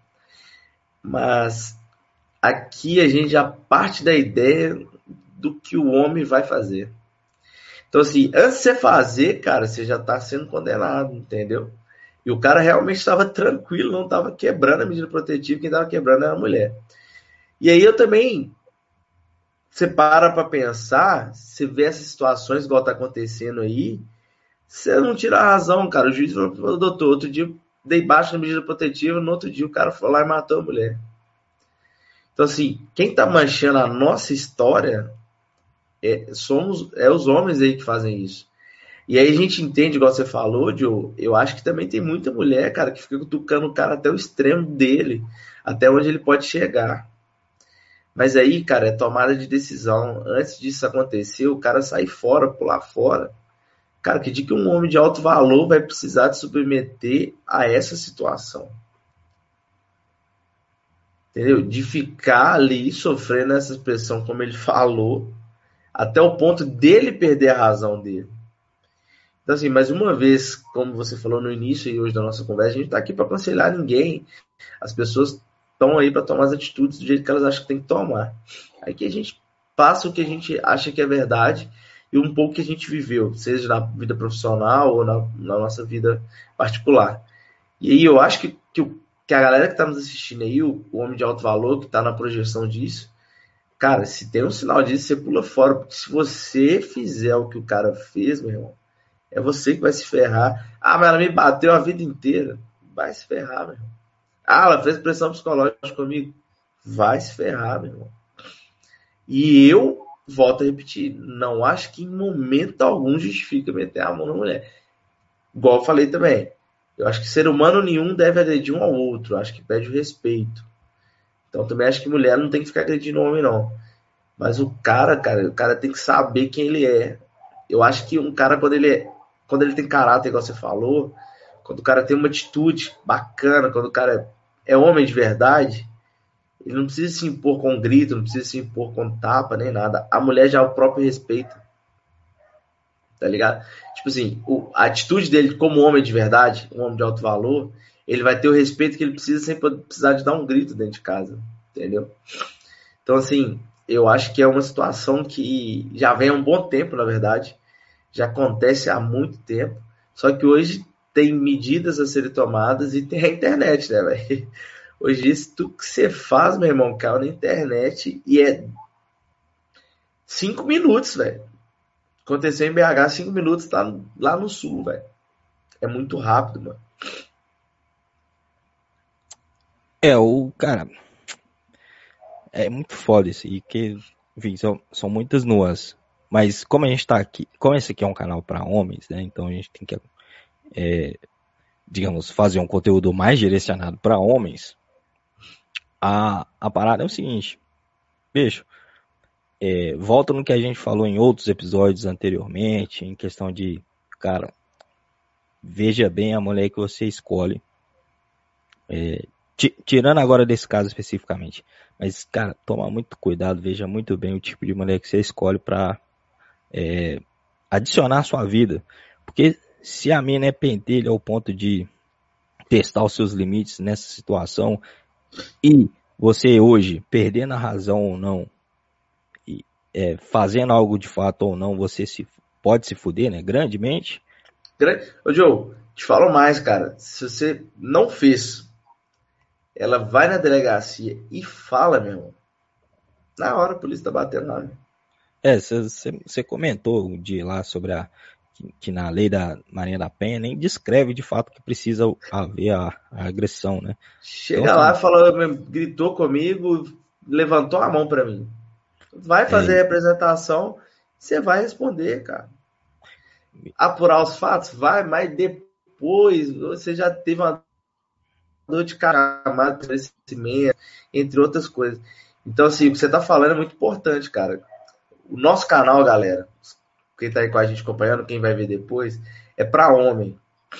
Speaker 2: Mas aqui a gente já parte da ideia do que o homem vai fazer. Então, assim, antes de você fazer, cara, você já tá sendo condenado, entendeu? E o cara realmente estava tranquilo, não estava quebrando a medida protetiva, quem estava quebrando era a mulher. E aí eu também, você para para pensar, você vê essas situações igual tá acontecendo aí, você não tira a razão, cara. O juiz falou, doutor, outro dia eu dei baixa na medida protetiva, no outro dia o cara foi lá e matou a mulher. Então, assim, quem tá manchando a nossa história é, somos, é os homens aí que fazem isso. E aí a gente entende, igual você falou, Joe, eu acho que também tem muita mulher, cara, que fica cutucando o cara até o extremo dele, até onde ele pode chegar. Mas aí, cara, é tomada de decisão. Antes disso acontecer, o cara sai fora, pular fora. Cara, que dia que um homem de alto valor vai precisar se submeter a essa situação? Entendeu? De ficar ali sofrendo essa pressão, como ele falou, até o ponto dele perder a razão dele. Então, assim, mais uma vez, como você falou no início e hoje da nossa conversa, a gente está aqui para aconselhar ninguém. As pessoas estão aí para tomar as atitudes do jeito que elas acham que tem que tomar. Aí que a gente passa o que a gente acha que é verdade e um pouco que a gente viveu, seja na vida profissional ou na, na nossa vida particular. E aí eu acho que, que, que a galera que está nos assistindo aí, o, o homem de alto valor, que está na projeção disso, cara, se tem um sinal disso, você pula fora. Porque se você fizer o que o cara fez, meu irmão, é você que vai se ferrar. Ah, mas ela me bateu a vida inteira. Vai se ferrar, meu irmão. Ah, ela fez pressão psicológica comigo. Vai se ferrar, meu irmão. E eu, volto a repetir, não acho que em momento algum justifica meter a mão na mulher. Igual eu falei também. Eu acho que ser humano nenhum deve agredir um ao outro. Eu acho que pede o respeito. Então também acho que mulher não tem que ficar agredindo o homem, não. Mas o cara, cara, o cara tem que saber quem ele é. Eu acho que um cara, quando ele é, quando ele tem caráter, igual você falou, quando o cara tem uma atitude bacana, quando o cara é homem de verdade, ele não precisa se impor com grito, não precisa se impor com tapa, nem nada. A mulher já é o próprio respeito. Tá ligado? Tipo assim, o, a atitude dele como homem de verdade, um homem de alto valor, ele vai ter o respeito que ele precisa sem precisar de dar um grito dentro de casa. Entendeu? Então, assim, eu acho que é uma situação que já vem há um bom tempo, na verdade. Já acontece há muito tempo. Só que hoje tem medidas a serem tomadas e tem a internet, né, velho? Hoje isso tudo que você faz, meu irmão, caiu na internet e é cinco minutos, velho. Aconteceu em B H, cinco minutos, tá lá no sul, velho. É muito rápido, mano.
Speaker 5: É, o cara... É muito foda isso aí, que, enfim, são, são muitas nuances. Mas como a gente tá aqui, como esse aqui é um canal para homens, né? Então a gente tem que, é, digamos, fazer um conteúdo mais direcionado para homens. A, a parada é o seguinte, bicho, é, volta no que a gente falou em outros episódios anteriormente, em questão de, cara, veja bem a mulher que você escolhe. É, t- tirando agora desse caso especificamente. Mas, cara, toma muito cuidado, veja muito bem o tipo de mulher que você escolhe para é, adicionar à sua vida. Porque se a mina é pentelha ao ponto de testar os seus limites nessa situação e você hoje, perdendo a razão ou não, e, é, fazendo algo de fato ou não, você se, pode se fuder, né? Grandemente.
Speaker 2: Ô, Joe, te falo mais, cara. Se você não fez, ela vai na delegacia e fala, meu irmão. Na hora a polícia tá batendo lá, né?
Speaker 5: É, você comentou um dia lá sobre a que, que na lei da Marinha da Penha nem descreve de fato que precisa haver a, a agressão, né?
Speaker 2: Chega
Speaker 5: Então,
Speaker 2: lá,
Speaker 5: assim,
Speaker 2: falou, gritou comigo, levantou a mão pra mim. Vai fazer
Speaker 5: é,
Speaker 2: a representação, você vai responder, cara. Apurar os fatos, vai, mas depois você já teve uma dor de caramado, crescimento, entre outras coisas. Então, assim, o que você tá falando é muito importante, cara. O nosso canal, galera, quem tá aí com a gente acompanhando, quem vai ver depois, é pra homem.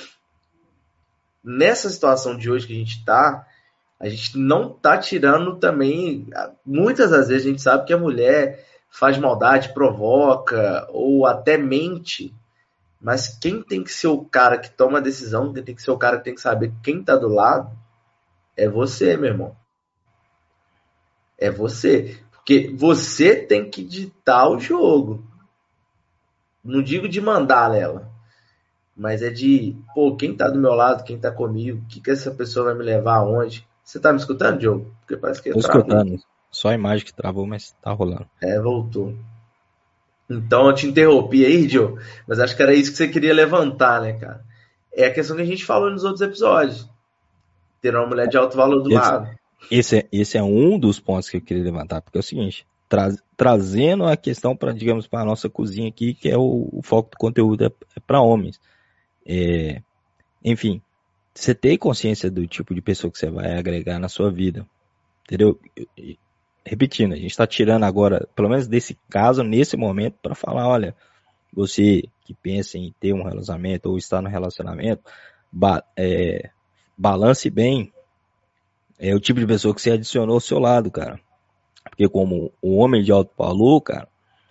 Speaker 2: Nessa situação de hoje que a gente tá, a gente não tá tirando também... Muitas das vezes a gente sabe que a mulher faz maldade, provoca, ou até mente. Mas quem tem que ser o cara que toma a decisão, quem tem que ser o cara que tem que saber quem tá do lado, é você, meu irmão. É você. Porque você tem que ditar o jogo. Não digo de mandar nela, mas é de, pô, quem tá do meu lado, quem tá comigo, o que, que essa pessoa vai me levar aonde? Você tá me escutando, Diogo? Porque parece que
Speaker 5: tô
Speaker 2: travou.
Speaker 5: escutando. Só a imagem que travou, mas tá rolando.
Speaker 2: É, voltou. Então eu te interrompi aí, Diogo, mas acho que era isso que você queria levantar, né, cara? É a questão que a gente falou nos outros episódios. Ter uma mulher de alto valor do
Speaker 5: Esse,
Speaker 2: lado.
Speaker 5: esse, é, esse é um dos pontos que eu queria levantar, porque é o seguinte, tra, trazendo a questão para, digamos, para a nossa cozinha aqui, que é o, o foco do conteúdo é, é para homens. É, enfim, você ter consciência do tipo de pessoa que você vai agregar na sua vida, entendeu? Repetindo, a gente está tirando agora, pelo menos desse caso, nesse momento, para falar, olha, você que pensa em ter um relacionamento ou estar no relacionamento, ba é, balance bem é, o tipo de pessoa que você adicionou ao seu lado, cara. Porque como o homem de alto valor, cara,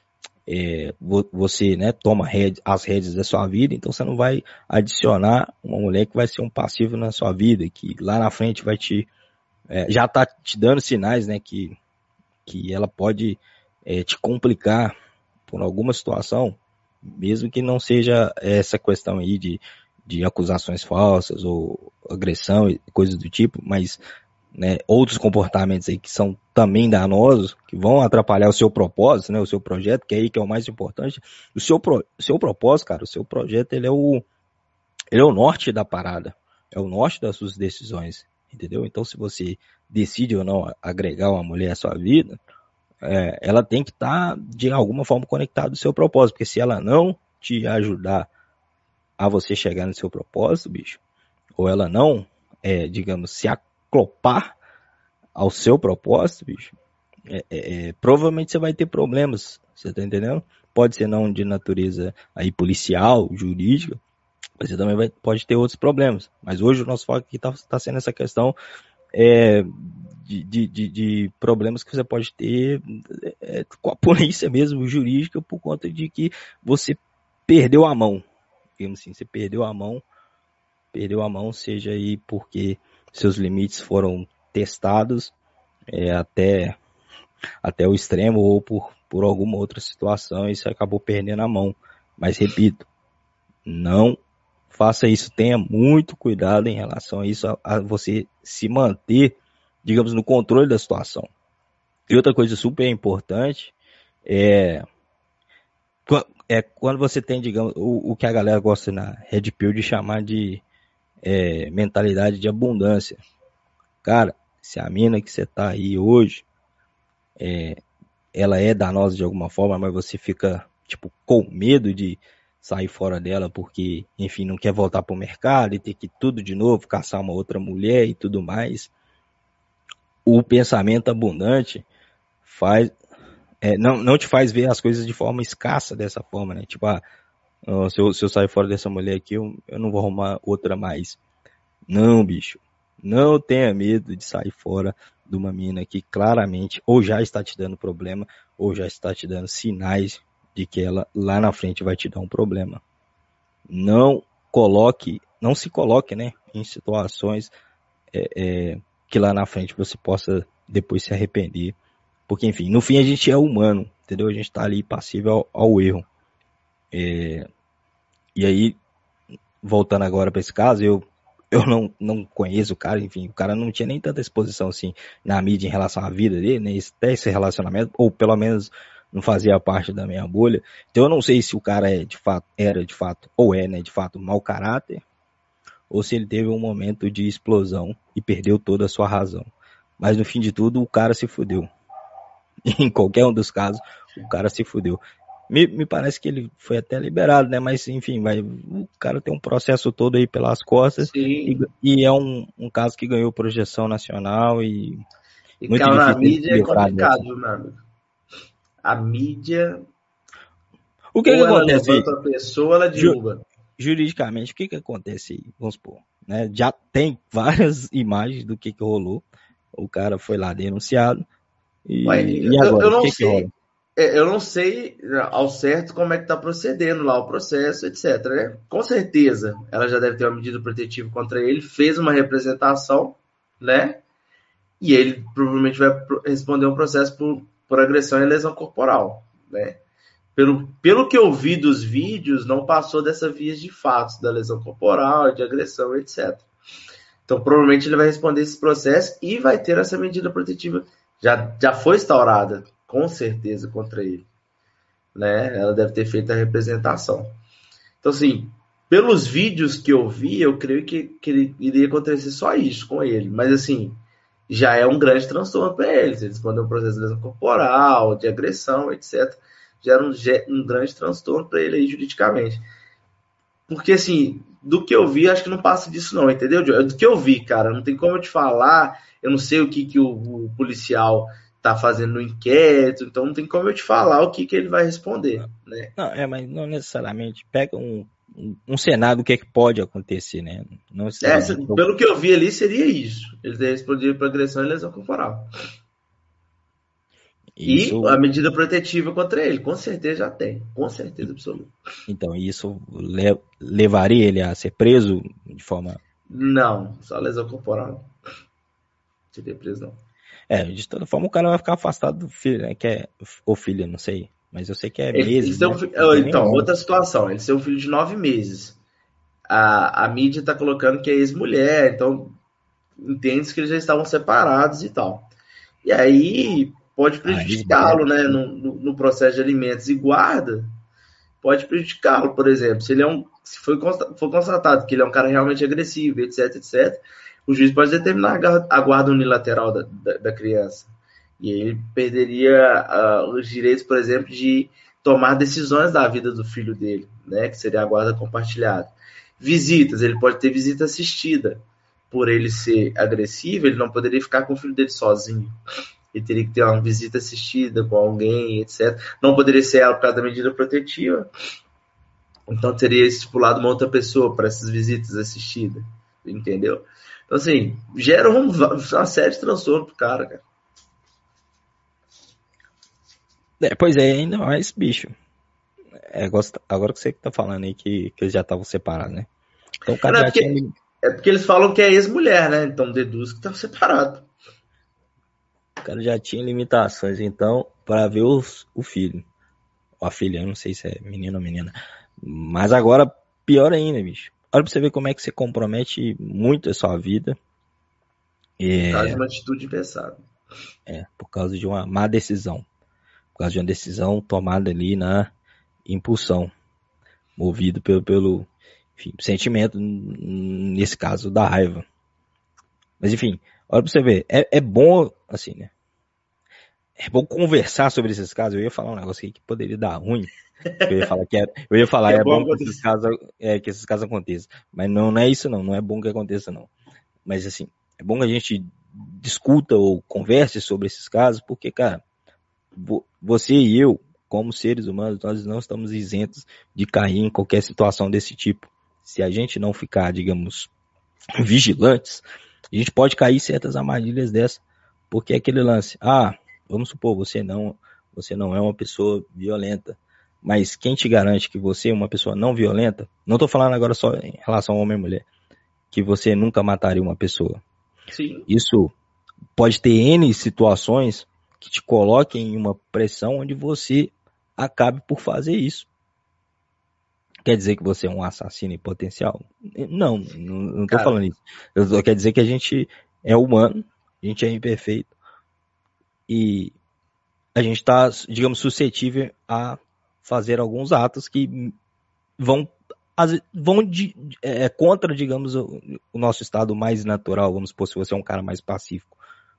Speaker 5: é, você, né, toma as rédeas da sua vida, então você não vai adicionar uma mulher que vai ser um passivo na sua vida, que lá na frente vai te... É, já tá te dando sinais, né, que, que ela pode é, te complicar por alguma situação, mesmo que não seja essa questão aí de, de acusações falsas ou agressão e coisas do tipo, mas... Né, outros comportamentos aí que são também danosos, que vão atrapalhar o seu propósito, né, o seu projeto, que é aí que é o mais importante. O seu, pro, o seu propósito, cara, o seu projeto, ele é, o, ele é o norte da parada, é o norte das suas decisões, entendeu? Então, se você decide ou não agregar uma mulher à sua vida, é, ela tem que estar, tá, de alguma forma, conectada ao seu propósito, porque se ela não te ajudar a você chegar no seu propósito, bicho, ou ela não, é, digamos, se a clopar ao seu propósito, bicho, é, é, é, provavelmente você vai ter problemas, você tá entendendo? Pode ser não de natureza aí policial, jurídica, mas você também vai, pode ter outros problemas. Mas hoje o nosso foco aqui tá, tá sendo essa questão é, de, de, de, de problemas que você pode ter é, com a polícia mesmo, jurídica, por conta de que você perdeu a mão, digamos assim, você perdeu a mão, perdeu a mão, seja aí porque seus limites foram testados é, até, até o extremo ou por, por alguma outra situação e você acabou perdendo a mão. Mas repito, não faça isso, tenha muito cuidado em relação a isso, a, a você se manter, digamos, no controle da situação. E outra coisa super importante é, é quando você tem, digamos, o, o que a galera gosta na Red Pill de chamar de É, mentalidade de abundância. Cara, se a mina que você tá aí hoje, é, ela é danosa de alguma forma, mas você fica, tipo, com medo de sair fora dela porque, enfim, não quer voltar pro mercado e ter que tudo de novo, caçar uma outra mulher e tudo mais. O pensamento abundante faz, é, não, não te faz ver as coisas de forma escassa dessa forma, né? Tipo, ah, se eu, se eu sair fora dessa mulher aqui, eu, eu não vou arrumar outra mais. Não, bicho. Não tenha medo de sair fora de uma mina que claramente ou já está te dando problema, ou já está te dando sinais de que ela lá na frente vai te dar um problema. Não coloque, não se coloque, né, em situações é, é, que lá na frente você possa depois se arrepender. Porque, enfim, no fim a gente é humano, entendeu? A gente está ali passível ao, ao erro. É, e aí, voltando agora para esse caso, eu, eu não, não conheço o cara, enfim, o cara não tinha nem tanta exposição assim na mídia em relação à vida dele, né, até esse relacionamento, ou pelo menos não fazia parte da minha bolha. Então eu não sei se o cara é de fato, era de fato, ou é, né, de fato, mau caráter, ou se ele teve um momento de explosão e perdeu toda a sua razão. Mas no fim de tudo, o cara se fudeu. Em qualquer um dos casos, o cara se fudeu. Me, me parece que ele foi até liberado, né? Mas, enfim, vai, o cara tem um processo todo aí pelas costas. E, e é um, um caso que ganhou projeção nacional e...
Speaker 2: E,
Speaker 5: muito
Speaker 2: cara,
Speaker 5: difícil
Speaker 2: a mídia é complicado,
Speaker 5: dessa.
Speaker 2: meu amigo. A mídia...
Speaker 5: O que,
Speaker 2: ou
Speaker 5: que
Speaker 2: ela
Speaker 5: acontece
Speaker 2: levanta a pessoa, ela derruba.
Speaker 5: Juridicamente, o que, que acontece aí? Vamos supor, né? Já tem várias imagens do que, que rolou. O cara foi lá denunciado. E,
Speaker 2: Ué,
Speaker 5: e
Speaker 2: eu,
Speaker 5: agora,
Speaker 2: eu não
Speaker 5: o que, que rola?
Speaker 2: sei... Eu não sei ao certo como é que está procedendo lá o processo, etcétera. Né? Com certeza, ela já deve ter uma medida protetiva contra ele, fez uma representação, né? E ele provavelmente vai responder um processo por, por agressão e lesão corporal, né? Pelo, pelo que eu vi dos vídeos, não passou dessa via de fatos, da lesão corporal, de agressão, etcétera. Então, provavelmente ele vai responder esse processo e vai ter essa medida protetiva. Já, já foi instaurada, com certeza, contra ele. Né? Ela deve ter feito a representação. Então, assim, pelos vídeos que eu vi, eu creio que, que ele, iria acontecer só isso com ele. Mas, assim, já é um grande transtorno para ele. Se ele responder um processo de lesão corporal, de agressão, etcétera, já era um, um grande transtorno para ele aí, juridicamente. Porque, assim, do que eu vi, acho que não passa disso não, entendeu? Do que eu vi, cara, não tem como eu te falar, eu não sei o que, que o, o policial tá fazendo no inquérito, então não tem como eu te falar o que, que ele vai responder, né?
Speaker 5: Não, é, mas não necessariamente. Pega um, um, um cenário do que, é que pode acontecer, né? Não
Speaker 2: é, pelo que eu vi ali, seria isso. Ele teria respondido por agressão e lesão corporal. Isso... E a medida protetiva contra ele, com certeza já tem. Com certeza absoluta.
Speaker 5: Então, isso le- levaria ele a ser preso de forma...
Speaker 2: Não, só lesão corporal. Não seria preso, não.
Speaker 5: É, de toda forma o cara vai ficar afastado do filho, né? Que é, ou filha, não sei. Mas eu sei que é
Speaker 2: ele,
Speaker 5: meses,
Speaker 2: ele
Speaker 5: né?
Speaker 2: um, então, outra situação. Ele ser um filho de nove meses. A, a mídia tá colocando que é ex-mulher, então entende que eles já estavam separados e tal. E aí... pode prejudicá-lo, né, no, no, no processo de alimentos e guarda, pode prejudicá-lo, por exemplo, se ele é um, se foi, for constatado que ele é um cara realmente agressivo, etc, etcétera, o juiz pode determinar a guarda unilateral da, da, da criança, e ele perderia uh, os direitos, por exemplo, de tomar decisões da vida do filho dele, né, que seria a guarda compartilhada. Visitas, ele pode ter visita assistida, por ele ser agressivo, ele não poderia ficar com o filho dele sozinho. Ele teria que ter uma visita assistida com alguém, etcétera. Não poderia ser ela por causa da medida protetiva. Então teria estipulado uma outra pessoa para essas visitas assistidas. Entendeu? Então, assim, gera um, uma série de transtornos pro cara, cara.
Speaker 5: É, pois é, ainda mais, bicho. É, agora que você tá falando aí que, que eles já estavam separados, né? Então o cara
Speaker 2: Não,
Speaker 5: já
Speaker 2: é, porque,
Speaker 5: tinha...
Speaker 2: é porque eles falam que é ex-mulher, né? Então deduz que estavam separados.
Speaker 5: O cara já tinha limitações, então, para ver os, o filho. Ou a filha, eu não sei se é menino ou menina. Mas agora, pior ainda, bicho. Olha pra você ver como é que você compromete muito a sua vida.
Speaker 2: É, por causa de uma atitude impensada.
Speaker 5: É, por causa de uma má decisão. Por causa de uma decisão tomada ali na impulsão. Movido pelo, pelo enfim, sentimento, nesse caso, da raiva. Mas, enfim... Olha pra você ver, é, é bom, assim, né? É bom conversar sobre esses casos. Eu ia falar um negócio aqui que poderia dar ruim. Eu ia falar que é, eu ia falar, é, é bom, bom que, esses casos, é, que esses casos aconteçam. Mas não, não é isso, não. Não é bom que aconteça, não. Mas, assim, é bom que a gente discuta ou converse sobre esses casos, porque, cara, você e eu, como seres humanos, nós não estamos isentos de cair em qualquer situação desse tipo. Se a gente não ficar, digamos, vigilantes, a gente pode cair em certas armadilhas dessa, porque é aquele lance, ah, vamos supor, você não, você não é uma pessoa violenta, mas quem te garante que você é uma pessoa não violenta, não estou falando agora só em relação a homem e mulher, que você nunca mataria uma pessoa.
Speaker 2: Sim.
Speaker 5: Isso pode ter N situações que te coloquem em uma pressão onde você acabe por fazer isso. Quer dizer que você é um assassino em potencial? Não, não estou falando isso. Eu só quero dizer que a gente é humano, a gente é imperfeito e a gente está, digamos, suscetível a fazer alguns atos que vão, vão de, é, contra, digamos, o, o nosso estado mais natural. Vamos supor, se você é um cara mais pacífico.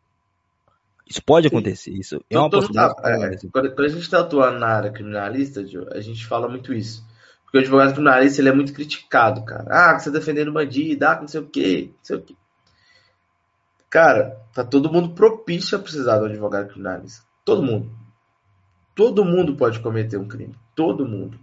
Speaker 5: Isso pode Sim. acontecer, isso é uma possibilidade.
Speaker 2: Tá, é, quando, quando a gente está atuando na área criminalista, a gente fala muito isso. Porque o advogado criminalista ele é muito criticado, cara. Ah, você tá defendendo bandido, ah, não sei o quê, não sei o quê. Cara, tá todo mundo propício a precisar do advogado criminalista. Todo mundo. Todo mundo pode cometer um crime. Todo mundo.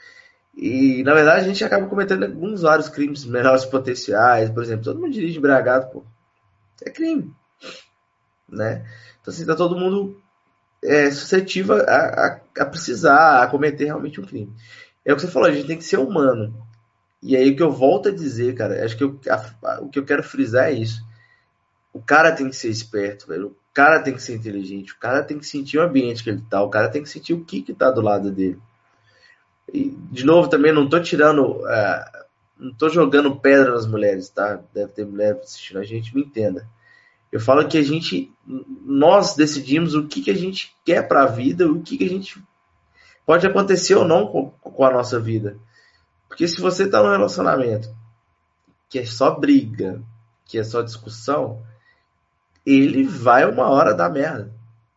Speaker 2: E, na verdade, a gente acaba cometendo alguns vários crimes menores potenciais. Por exemplo, todo mundo dirige embriagado, pô. É crime. Né? Então, assim, tá todo mundo é, suscetível a, a, a precisar, a cometer realmente um crime. É o que você falou, a gente tem que ser humano. E aí o que eu volto a dizer, cara, acho que eu, a, a, o que eu quero frisar é isso. O cara tem que ser esperto, velho. O cara tem que ser inteligente. O cara tem que sentir o ambiente que ele tá. O cara tem que sentir o que que tá do lado dele. E, de novo, também não tô tirando... Uh, não tô jogando pedra nas mulheres, tá? Deve ter mulher assistindo a gente, me entenda. Eu falo que a gente... Nós decidimos o que que a gente quer pra vida, o que que a gente... Pode acontecer ou não com, com a nossa vida. Porque se você está num relacionamento que é só briga, que é só discussão, ele vai uma hora dar merda.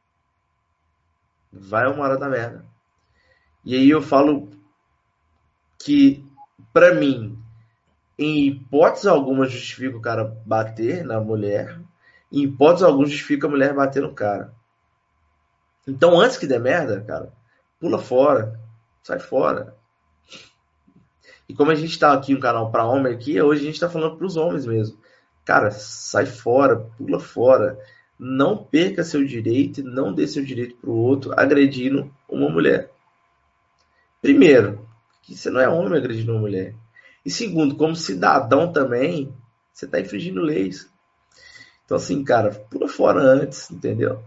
Speaker 2: Vai uma hora dar merda. E aí eu falo que, pra mim, em hipótese alguma justifica o cara bater na mulher, em hipótese alguma justifica a mulher bater no cara. Então, antes que dê merda, cara, pula fora, sai fora. E como a gente tá aqui um canal para homem aqui, hoje a gente tá falando para os homens mesmo. Cara, sai fora, pula fora. Não perca seu direito e não dê seu direito pro outro agredindo uma mulher. Primeiro, que você não é homem agredindo uma mulher. E segundo, como cidadão também, você tá infringindo leis. Então assim, cara, pula fora antes, entendeu?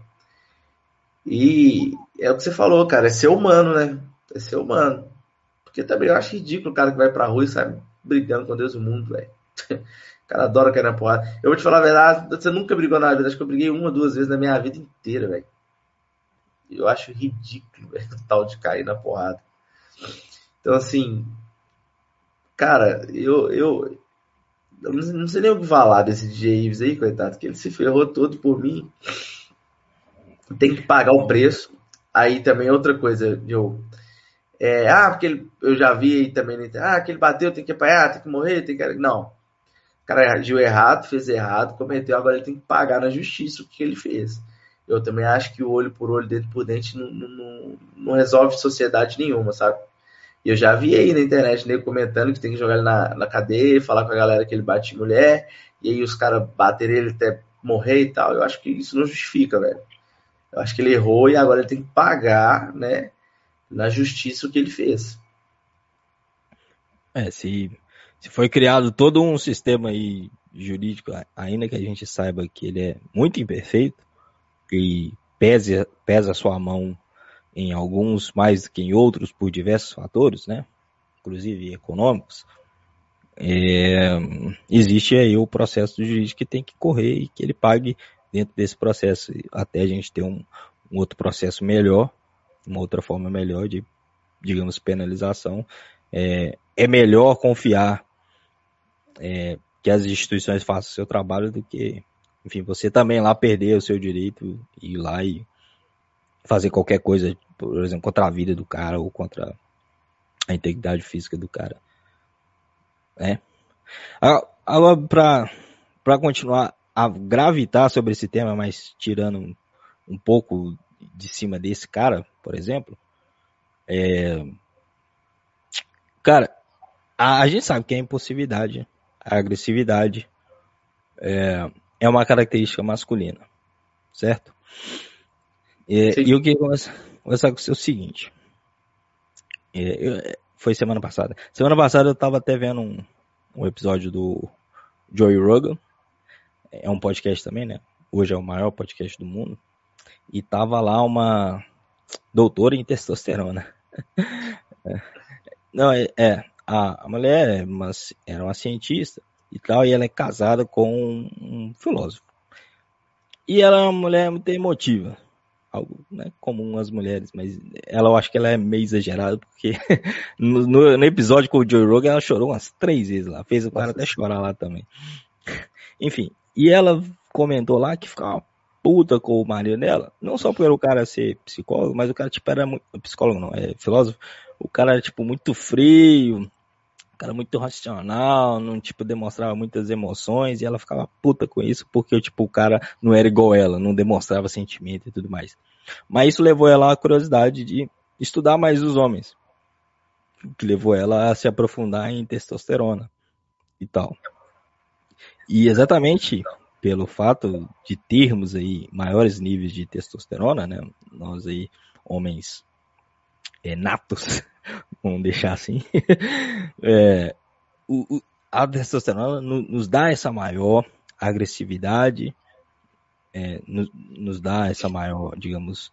Speaker 2: E é o que você falou, cara, é ser humano, né? É ser humano. Porque também eu acho ridículo o cara que vai pra rua e sai brigando com Deus e o mundo, velho. O cara adora cair na porrada. Eu vou te falar a verdade, você nunca brigou na vida. Acho que eu briguei uma, duas vezes na minha vida inteira, velho. Eu acho ridículo, velho, o tal de cair na porrada. Então, assim, cara, eu, eu, eu não sei nem o que falar desse D J Ives aí, coitado, que ele se ferrou todo por mim. Tem que pagar o preço. Aí também outra coisa, eu... É, ah, porque ele, eu já vi aí também, ah, que ele bateu, tem que apanhar, tem que morrer, tem que... Não. O cara agiu errado, fez errado, cometeu, agora ele tem que pagar na justiça o que ele fez. Eu também acho que o olho por olho, dente por dente, não, não, não resolve sociedade nenhuma, sabe? E eu já vi aí na internet, nego comentando que tem que jogar ele na, na cadeia, falar com a galera que ele bate em mulher, e aí os caras baterem ele até morrer e tal. Eu acho que isso não justifica, velho. Eu acho que ele errou e agora ele tem que pagar, né, na justiça o que ele fez.
Speaker 5: É, se, se foi criado todo um sistema aí jurídico, ainda que a gente saiba que ele é muito imperfeito, e pese, pesa a sua mão em alguns mais do que em outros por diversos fatores, né, inclusive econômicos, é, existe aí o processo jurídico que tem que correr e que ele pague dentro desse processo, até a gente ter um, um outro processo melhor, uma outra forma melhor de, digamos, penalização. É, é melhor confiar é, que as instituições façam o seu trabalho do que, enfim, você também lá perder o seu direito e ir lá e fazer qualquer coisa, por exemplo, contra a vida do cara ou contra a integridade física do cara. É. Agora, para para continuar a gravitar sobre esse tema, mas tirando um, um pouco de cima desse cara, por exemplo, é... cara, a, a gente sabe que a impulsividade, a agressividade é, é uma característica masculina, certo? É, e eu queria conversar, conversar com você o seguinte, é, eu, foi semana passada, semana passada eu tava até vendo um, um episódio do Joe Rogan, é um podcast também, né? Hoje é o maior podcast do mundo. E tava lá uma doutora em testosterona. Não, é, é a, a mulher é uma, era uma cientista e tal, e ela é casada com um, um filósofo. E ela é uma mulher muito emotiva. Algo, né, comum às mulheres, mas ela, eu acho que ela é meio exagerada, porque no, no, no episódio com o Joe Rogan ela chorou umas três vezes lá. Fez o cara até chorar lá também. Enfim, e ela comentou lá que ficava puta com o marido dela, não só pelo cara ser psicólogo, mas o cara tipo era muito, psicólogo não, é filósofo, o cara era tipo muito frio, o cara muito racional, não tipo demonstrava muitas emoções, e ela ficava puta com isso, porque tipo o cara não era igual ela, não demonstrava sentimento e tudo mais. Mas isso levou ela à curiosidade de estudar mais os homens, que levou ela a se aprofundar em testosterona e tal. E exatamente pelo fato de termos aí maiores níveis de testosterona, né? Nós aí, homens é, natos, vamos deixar assim, é, o, o, a testosterona no, nos dá essa maior agressividade, é, nos, nos dá essa maior, digamos,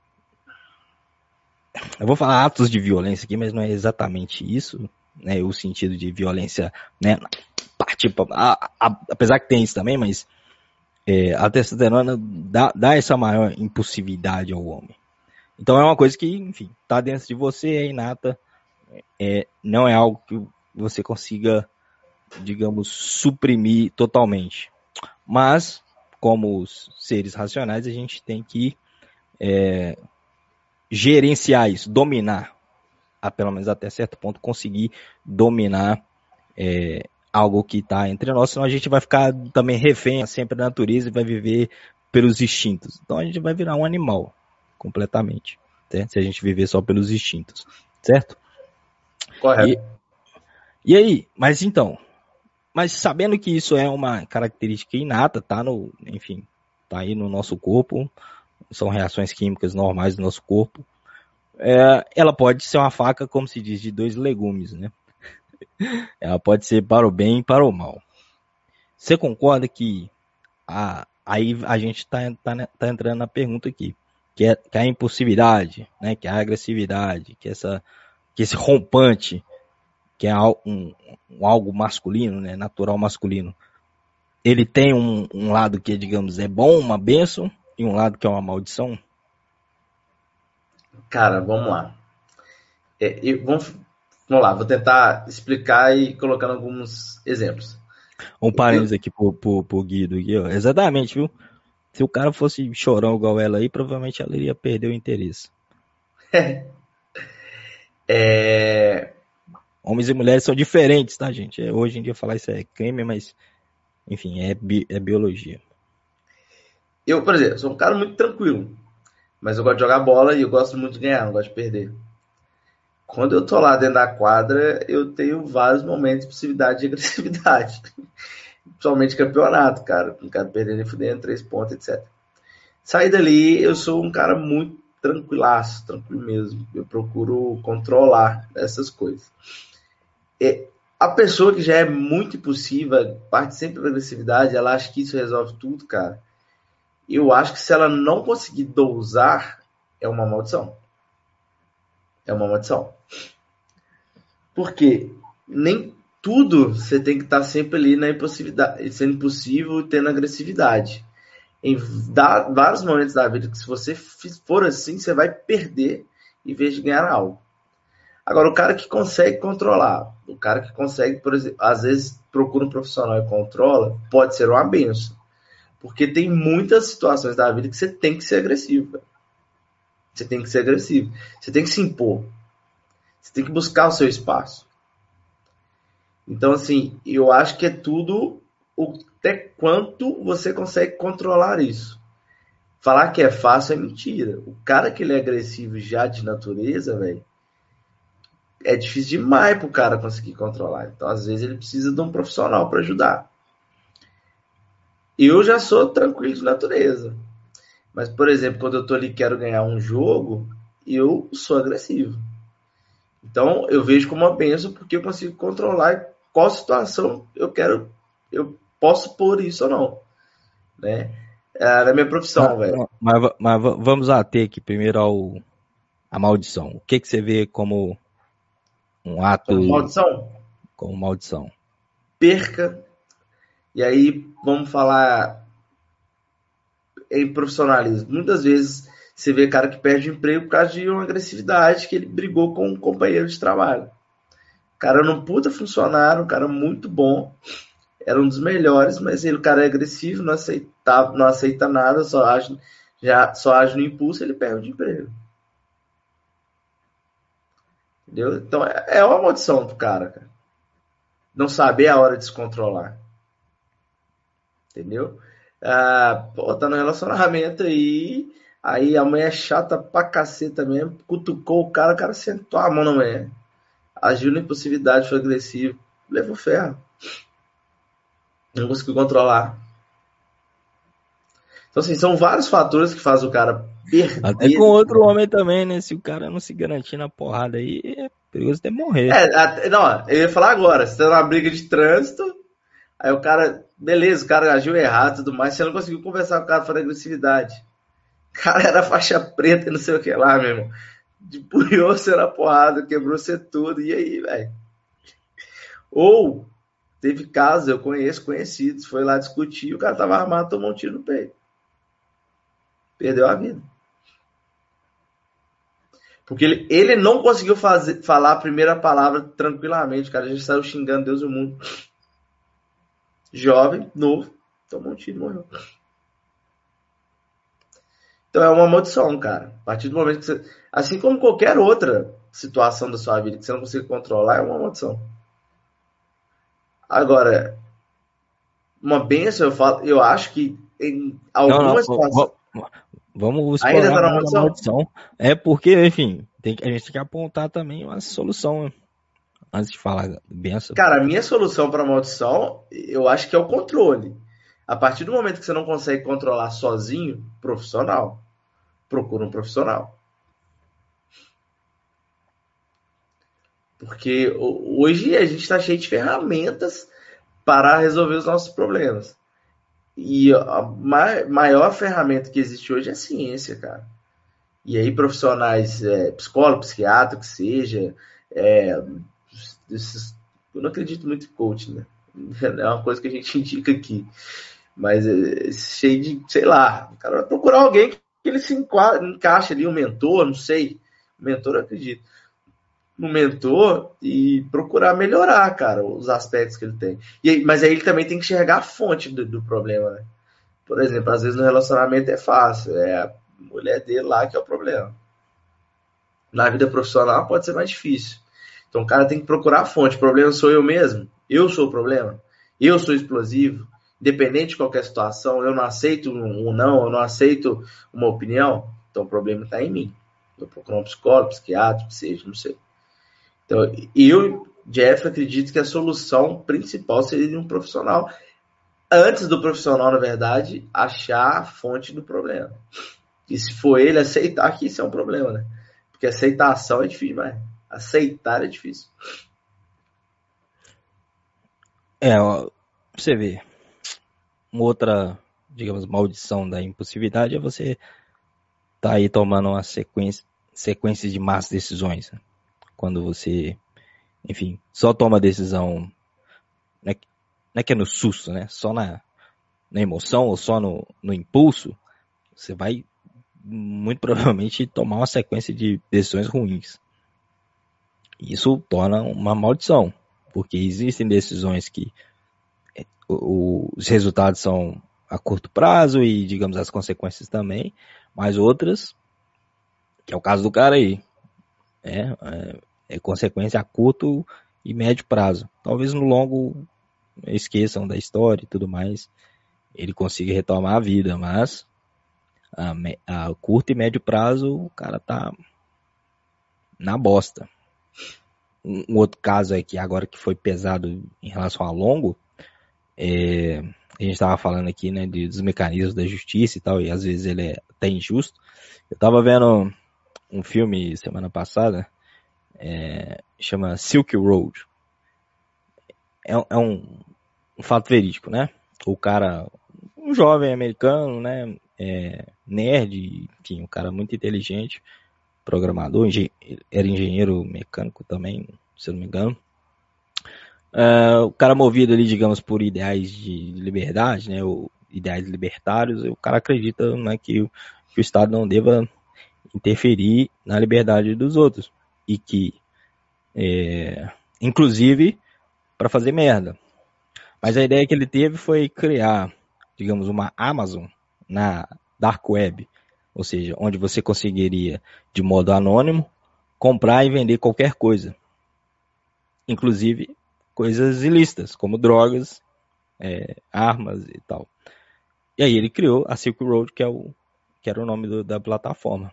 Speaker 5: eu vou falar atos de violência aqui, mas não é exatamente isso, né? O sentido de violência, né? Partir pra, a, a, apesar que tem isso também, mas é, a testosterona dá, dá essa maior impulsividade ao homem. Então é uma coisa que, enfim, tá dentro de você, é inata, é, não é algo que você consiga, digamos, suprimir totalmente. Mas, como os seres racionais, a gente tem que é, gerenciar isso, dominar, a, pelo menos até certo ponto, conseguir dominar é, algo que está entre nós, senão a gente vai ficar também refém sempre da natureza e vai viver pelos instintos. Então a gente vai virar um animal, completamente, certo? Se a gente viver só pelos instintos, certo?
Speaker 2: Correto.
Speaker 5: E, e aí, mas então, mas sabendo que isso é uma característica inata, tá no, enfim, tá aí no nosso corpo, são reações químicas normais do nosso corpo, é, ela pode ser uma faca, como se diz, de dois legumes, né? Ela pode ser para o bem e para o mal. Você concorda que a, aí a gente está tá, tá entrando na pergunta aqui, que é, que é a impulsividade, né, que é a agressividade, que, essa, que esse rompante, que é um, um algo masculino, né, natural masculino, ele tem um, um lado que, digamos, é bom, uma bênção, e um lado que é uma maldição?
Speaker 2: Cara, vamos lá. É, eu, vamos, vamos lá, vou tentar explicar e colocando alguns exemplos.
Speaker 5: Um parênteses aqui pro, pro, pro Guido. Aqui, ó. Exatamente, viu? Se o cara fosse chorão igual ela aí, provavelmente ela iria perder o interesse.
Speaker 2: É...
Speaker 5: Homens e mulheres são diferentes, tá, gente? É, hoje em dia falar isso é crime, mas, enfim, é, bi, é biologia.
Speaker 2: Eu, por exemplo, sou um cara muito tranquilo, mas eu gosto de jogar bola e eu gosto muito de ganhar, não gosto de perder. Quando eu tô lá dentro da quadra, eu tenho vários momentos de possibilidade de agressividade. Principalmente campeonato, cara. Não quero perder nem fudendo, três pontos, etcétera. Sair dali, eu sou um cara muito tranquilaço, tranquilo mesmo. Eu procuro controlar essas coisas. E a pessoa que já é muito impulsiva, parte sempre da agressividade, ela acha que isso resolve tudo, cara. Eu acho que se ela não conseguir dosar, é uma maldição. É uma maldição. Porque nem tudo você tem que estar sempre ali na impulsividade, sendo impossível e tendo agressividade. Em vários momentos da vida que se você for assim, você vai perder em vez de ganhar algo. Agora, o cara que consegue controlar, o cara que consegue, por exemplo, às vezes procura um profissional e controla, pode ser uma benção. Porque tem muitas situações da vida que você tem que ser agressivo. Cara. Você tem que ser agressivo. Você tem que se impor. Você tem que buscar o seu espaço. Então, assim, eu acho que é tudo o, até quanto você consegue controlar isso. falar que é fácil é mentira. O cara que ele é agressivo já de natureza, velho, é difícil demais pro cara conseguir controlar. Então, às vezes, ele precisa de um profissional para ajudar. Eu já sou tranquilo de natureza. Mas, por exemplo, quando eu tô ali e quero ganhar um jogo, eu sou agressivo. Então, eu vejo como uma bênção porque eu consigo controlar qual situação eu quero, eu posso pôr isso ou não. Né? É na minha profissão,
Speaker 5: Mas,
Speaker 2: velho.
Speaker 5: mas, mas vamos ater aqui primeiro ao, a maldição. O que, que você vê como um ato...
Speaker 2: Como maldição?
Speaker 5: Como maldição.
Speaker 2: Perca. E aí, vamos falar em profissionalismo. Muitas vezes você vê cara que perde o emprego por causa de uma agressividade que ele brigou com um companheiro de trabalho. O cara era um puta funcionário, um cara muito bom, era um dos melhores, mas ele, o cara é agressivo, não aceita, não aceita nada, só age, já, só age no impulso, ele perde o emprego. Entendeu? Então é, é uma maldição pro cara, cara. Não saber a hora de se controlar. Entendeu? Ah, pô, tá no relacionamento aí, aí a mulher é chata pra caceta mesmo, cutucou o cara, o cara sentou a mão na mulher, agiu na impulsividade, foi agressivo, levou ferro. Não conseguiu controlar. Então, assim, são vários fatores que fazem o cara perder.
Speaker 5: Até com outro homem também, né? Se o cara não se garantir na porrada aí, é perigoso até morrer.
Speaker 2: É, até, não, eu ia falar agora, você tá numa briga de trânsito, aí o cara, beleza, o cara agiu errado e tudo mais, você não conseguiu conversar com o cara por agressividade. O cara era faixa preta e não sei o que lá, meu irmão. Depulhou você na porrada, quebrou você tudo, e aí, velho? Ou, teve casos, eu conheço, conhecidos, foi lá discutir, o cara tava armado, tomou um tiro no peito. Perdeu a vida. Porque ele, ele não conseguiu fazer, falar a primeira palavra tranquilamente, o cara já saiu xingando Deus e o mundo. Jovem, novo, tomou um tiro e morreu. Então é uma maldição, cara. A partir do momento que você... Assim como qualquer outra situação da sua vida que você não consegue controlar, é uma maldição. Agora, uma bênção, eu falo, eu acho que em algumas
Speaker 5: não, não,
Speaker 2: situações...
Speaker 5: Vamos
Speaker 2: Ainda
Speaker 5: explorar
Speaker 2: tá na
Speaker 5: mais a
Speaker 2: maldição?
Speaker 5: maldição. É porque, enfim, tem, que- a gente tem que apontar também uma solução, né? Antes de falar benção.
Speaker 2: Cara, a minha solução para maldição, eu acho que é o controle. A partir do momento que você não consegue controlar sozinho, profissional. Procura um profissional. Porque ho- hoje a gente está cheio de ferramentas para resolver os nossos problemas. E a ma- maior ferramenta que existe hoje é a ciência, cara. E aí profissionais, é, psicólogo, psiquiatra, que seja, é, esses- eu não acredito muito em coach, né? É uma coisa que a gente indica aqui. Mas é cheio de, sei lá, o cara vai procurar alguém que ele se enquadra, encaixa ali, um mentor, não sei. Mentor, eu acredito. No mentor e procurar melhorar, cara, os aspectos que ele tem. E aí- mas aí ele também tem que enxergar a fonte do, do problema, né? Por exemplo, às vezes no relacionamento é fácil, é a mulher dele lá que é o problema. Na vida profissional pode ser mais difícil. Então o cara tem que procurar a fonte. O problema sou eu mesmo? Eu sou o problema? Eu sou explosivo? Independente de qualquer situação, eu não aceito um não, eu não aceito uma opinião, então o problema está em mim. Eu procuro um psicólogo, psiquiatra, que seja, não sei. Então, eu, Jeff, acredito que a solução principal seria de um profissional. Antes do profissional, na verdade, achar a fonte do problema. E se for ele, aceitar que isso é um problema, né? Porque aceitação é difícil, mas aceitar é difícil.
Speaker 5: É, ó, pra você ver. Uma outra, digamos, maldição da impulsividade é você tá aí tomando uma sequência, sequência de más decisões. Né? Quando você, enfim, só toma decisão, não é, que- não é que é no susto, né? Só na, na emoção ou só no, no impulso, você vai muito provavelmente tomar uma sequência de decisões ruins. Isso torna uma maldição, porque existem decisões que o- os resultados são a curto prazo e, digamos, as consequências também, mas outras, que é o caso do cara aí, é, é, é consequência a curto e médio prazo. Talvez no longo esqueçam da história e tudo mais, ele consiga retomar a vida, mas a, a curto e médio prazo, o cara tá na bosta. Um, um outro caso aqui, agora que foi pesado em relação a longo, é, a gente estava falando aqui, né, de, dos mecanismos da justiça e tal, e às vezes ele é até injusto. Eu tava vendo um filme semana passada, é, chama Silk Road. É, é um, um fato verídico, né? O cara, um jovem americano, né, é, nerd, enfim, um cara muito inteligente, programador, engen- era engenheiro mecânico também, se eu não me engano. Uh, o cara movido ali, digamos, por ideais de liberdade, né, ou ideais libertários, o cara acredita, né, que, o, que o Estado não deva interferir na liberdade dos outros e que, é, inclusive, para fazer merda. Mas a ideia que ele teve foi criar, digamos, uma Amazon na Dark Web, ou seja, onde você conseguiria, de modo anônimo, comprar e vender qualquer coisa, inclusive coisas ilícitas, como drogas, é, armas e tal. E aí ele criou a Silk Road, que, é o, que era o nome do, da plataforma.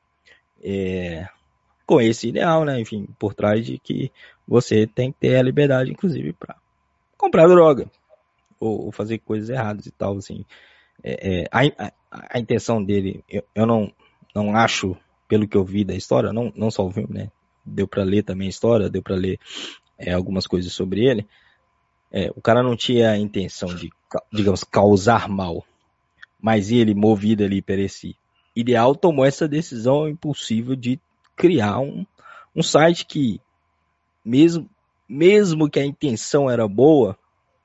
Speaker 5: É, com esse ideal, né? Enfim, por trás de que você tem que ter a liberdade, inclusive, para comprar droga ou, ou fazer coisas erradas e tal, assim. É, é, a, a, a intenção dele, eu, eu não, não acho, pelo que eu vi da história, não, não só o filme, né? Deu para ler também a história, deu para ler é, algumas coisas sobre ele. É, o cara não tinha a intenção de, digamos, causar mal, mas ele, movido ali por esse ideal, tomou essa decisão impulsiva de criar um, um site que, mesmo, mesmo que a intenção era boa,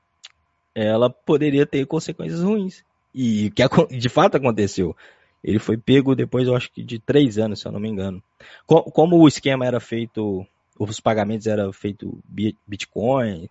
Speaker 5: ela poderia ter consequências ruins. E o que de fato aconteceu? Ele foi pego depois, eu acho que de três anos, se eu não me engano. Como o esquema era feito, os pagamentos eram feitos Bitcoin,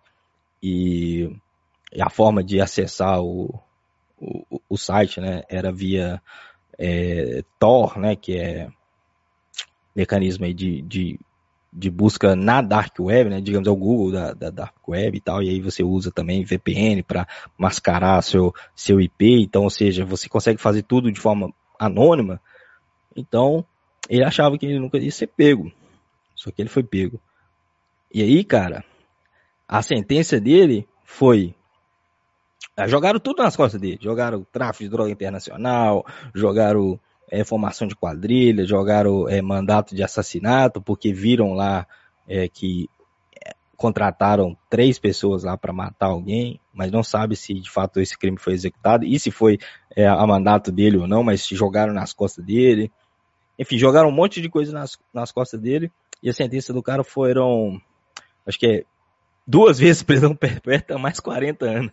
Speaker 5: e a forma de acessar o, o, o site, né, era via é, Tor, né, que é mecanismo aí de, de, de busca na Dark Web, né, digamos, é o Google da, da Dark Web e tal, e aí você usa também V P N para mascarar seu, seu I P, então, ou seja, você consegue fazer tudo de forma anônima. Então, ele achava que ele nunca ia ser pego, só que ele foi pego. E aí, cara, a sentença dele foi... Jogaram tudo nas costas dele. Jogaram tráfico de droga internacional, jogaram é, formação de quadrilha, jogaram é, mandato de assassinato, porque viram lá é, que é, contrataram três pessoas lá para matar alguém, mas não sabe se de fato esse crime foi executado e se foi é, a mandato dele ou não, mas jogaram nas costas dele. Enfim, jogaram um monte de coisa nas, nas costas dele, e a sentença do cara foram, acho que é duas vezes prisão perpétua, mais quarenta anos.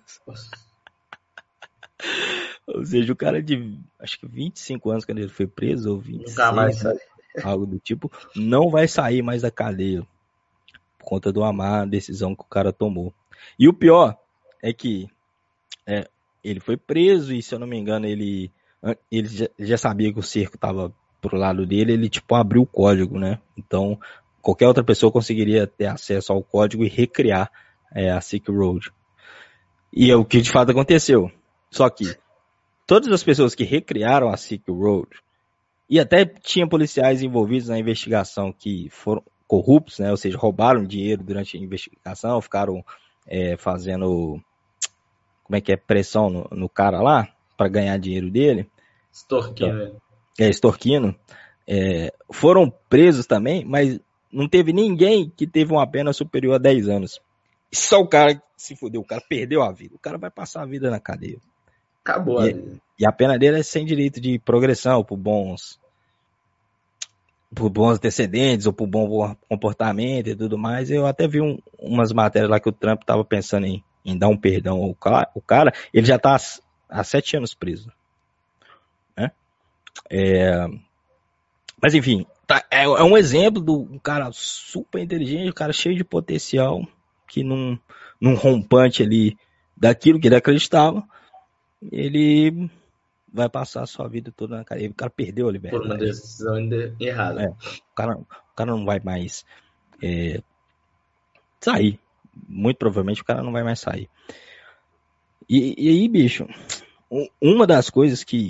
Speaker 5: Ou seja, o cara de, acho que vinte e cinco anos quando ele foi preso, ou vinte e seis, nunca mais sai. Algo do tipo, não vai sair mais da cadeia, por conta de uma má decisão que o cara tomou. E o pior é que é, ele foi preso e, se eu não me engano, ele, ele já, já sabia que o cerco estava pro lado dele, ele tipo abriu o código, né? Então, qualquer outra pessoa conseguiria ter acesso ao código e recriar é, a Silk Road. E é o que de fato aconteceu. Só que todas as pessoas que recriaram a Silk Road, e até tinha policiais envolvidos na investigação que foram corruptos, né? Ou seja, roubaram dinheiro durante a investigação, ficaram é, fazendo, como é que é, pressão no, no cara lá, para ganhar dinheiro dele.
Speaker 2: Extorquindo.
Speaker 5: Então, é, extorquindo. É, foram presos também, mas não teve ninguém que teve uma pena superior a dez anos. Só o cara se fudeu, o cara perdeu a vida. O cara vai passar a vida na cadeia.
Speaker 2: Acabou
Speaker 5: e,
Speaker 2: a vida.
Speaker 5: E a pena dele é sem direito de progressão, por bons, por bons antecedentes ou por bom comportamento e tudo mais. Eu até vi um, umas matérias lá que o Trump estava pensando em, em dar um perdão ao cara. O cara, ele já está há sete anos preso. Né? É, mas enfim, tá, é, é um exemplo do um cara super inteligente, um cara cheio de potencial, que num, num rompante ali daquilo que ele acreditava, ele vai passar a sua vida toda na cadeia. O cara perdeu a liberdade.
Speaker 2: Por uma decisão errada.
Speaker 5: É, o, cara, o cara não vai mais é, sair. Muito provavelmente o cara não vai mais sair. E, e aí, bicho, uma das coisas que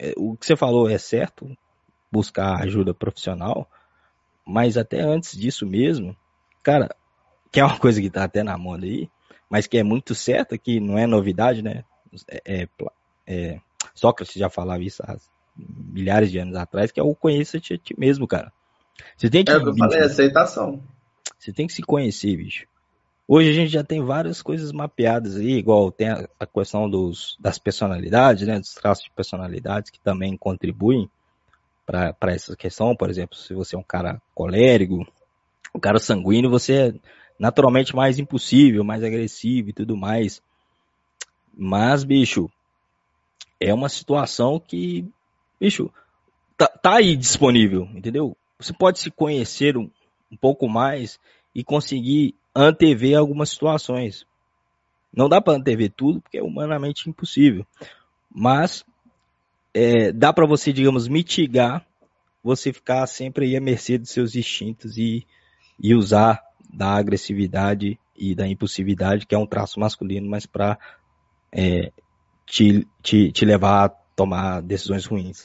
Speaker 5: é, o que você falou é certo, buscar ajuda profissional, mas até antes disso mesmo, cara, que é uma coisa que tá até na moda aí, mas que é muito certa, que não é novidade, né? É, é, é, Sócrates já falava isso há milhares de anos atrás, que é o conheça-te a ti mesmo, cara. Você tem que,
Speaker 2: É o que eu
Speaker 5: bicho,
Speaker 2: falei, aceitação.
Speaker 5: você tem que se conhecer, bicho. Hoje a gente já tem várias coisas mapeadas aí, igual tem a, a questão dos, das personalidades, né? Dos traços de personalidades que também contribuem para essa questão. Por exemplo, se você é um cara colérico, um cara sanguíneo, você é naturalmente mais impulsivo, mais agressivo e tudo mais. Mas, bicho, é uma situação que, bicho, tá, tá aí disponível, entendeu? Você pode se conhecer um, um pouco mais e conseguir antever algumas situações. Não dá para antever tudo, porque é humanamente impossível. Mas é, dá para você, digamos, mitigar você ficar sempre aí à mercê dos seus instintos e, e usar da agressividade e da impulsividade, que é um traço masculino, mas para é, te, te, te levar a tomar decisões ruins.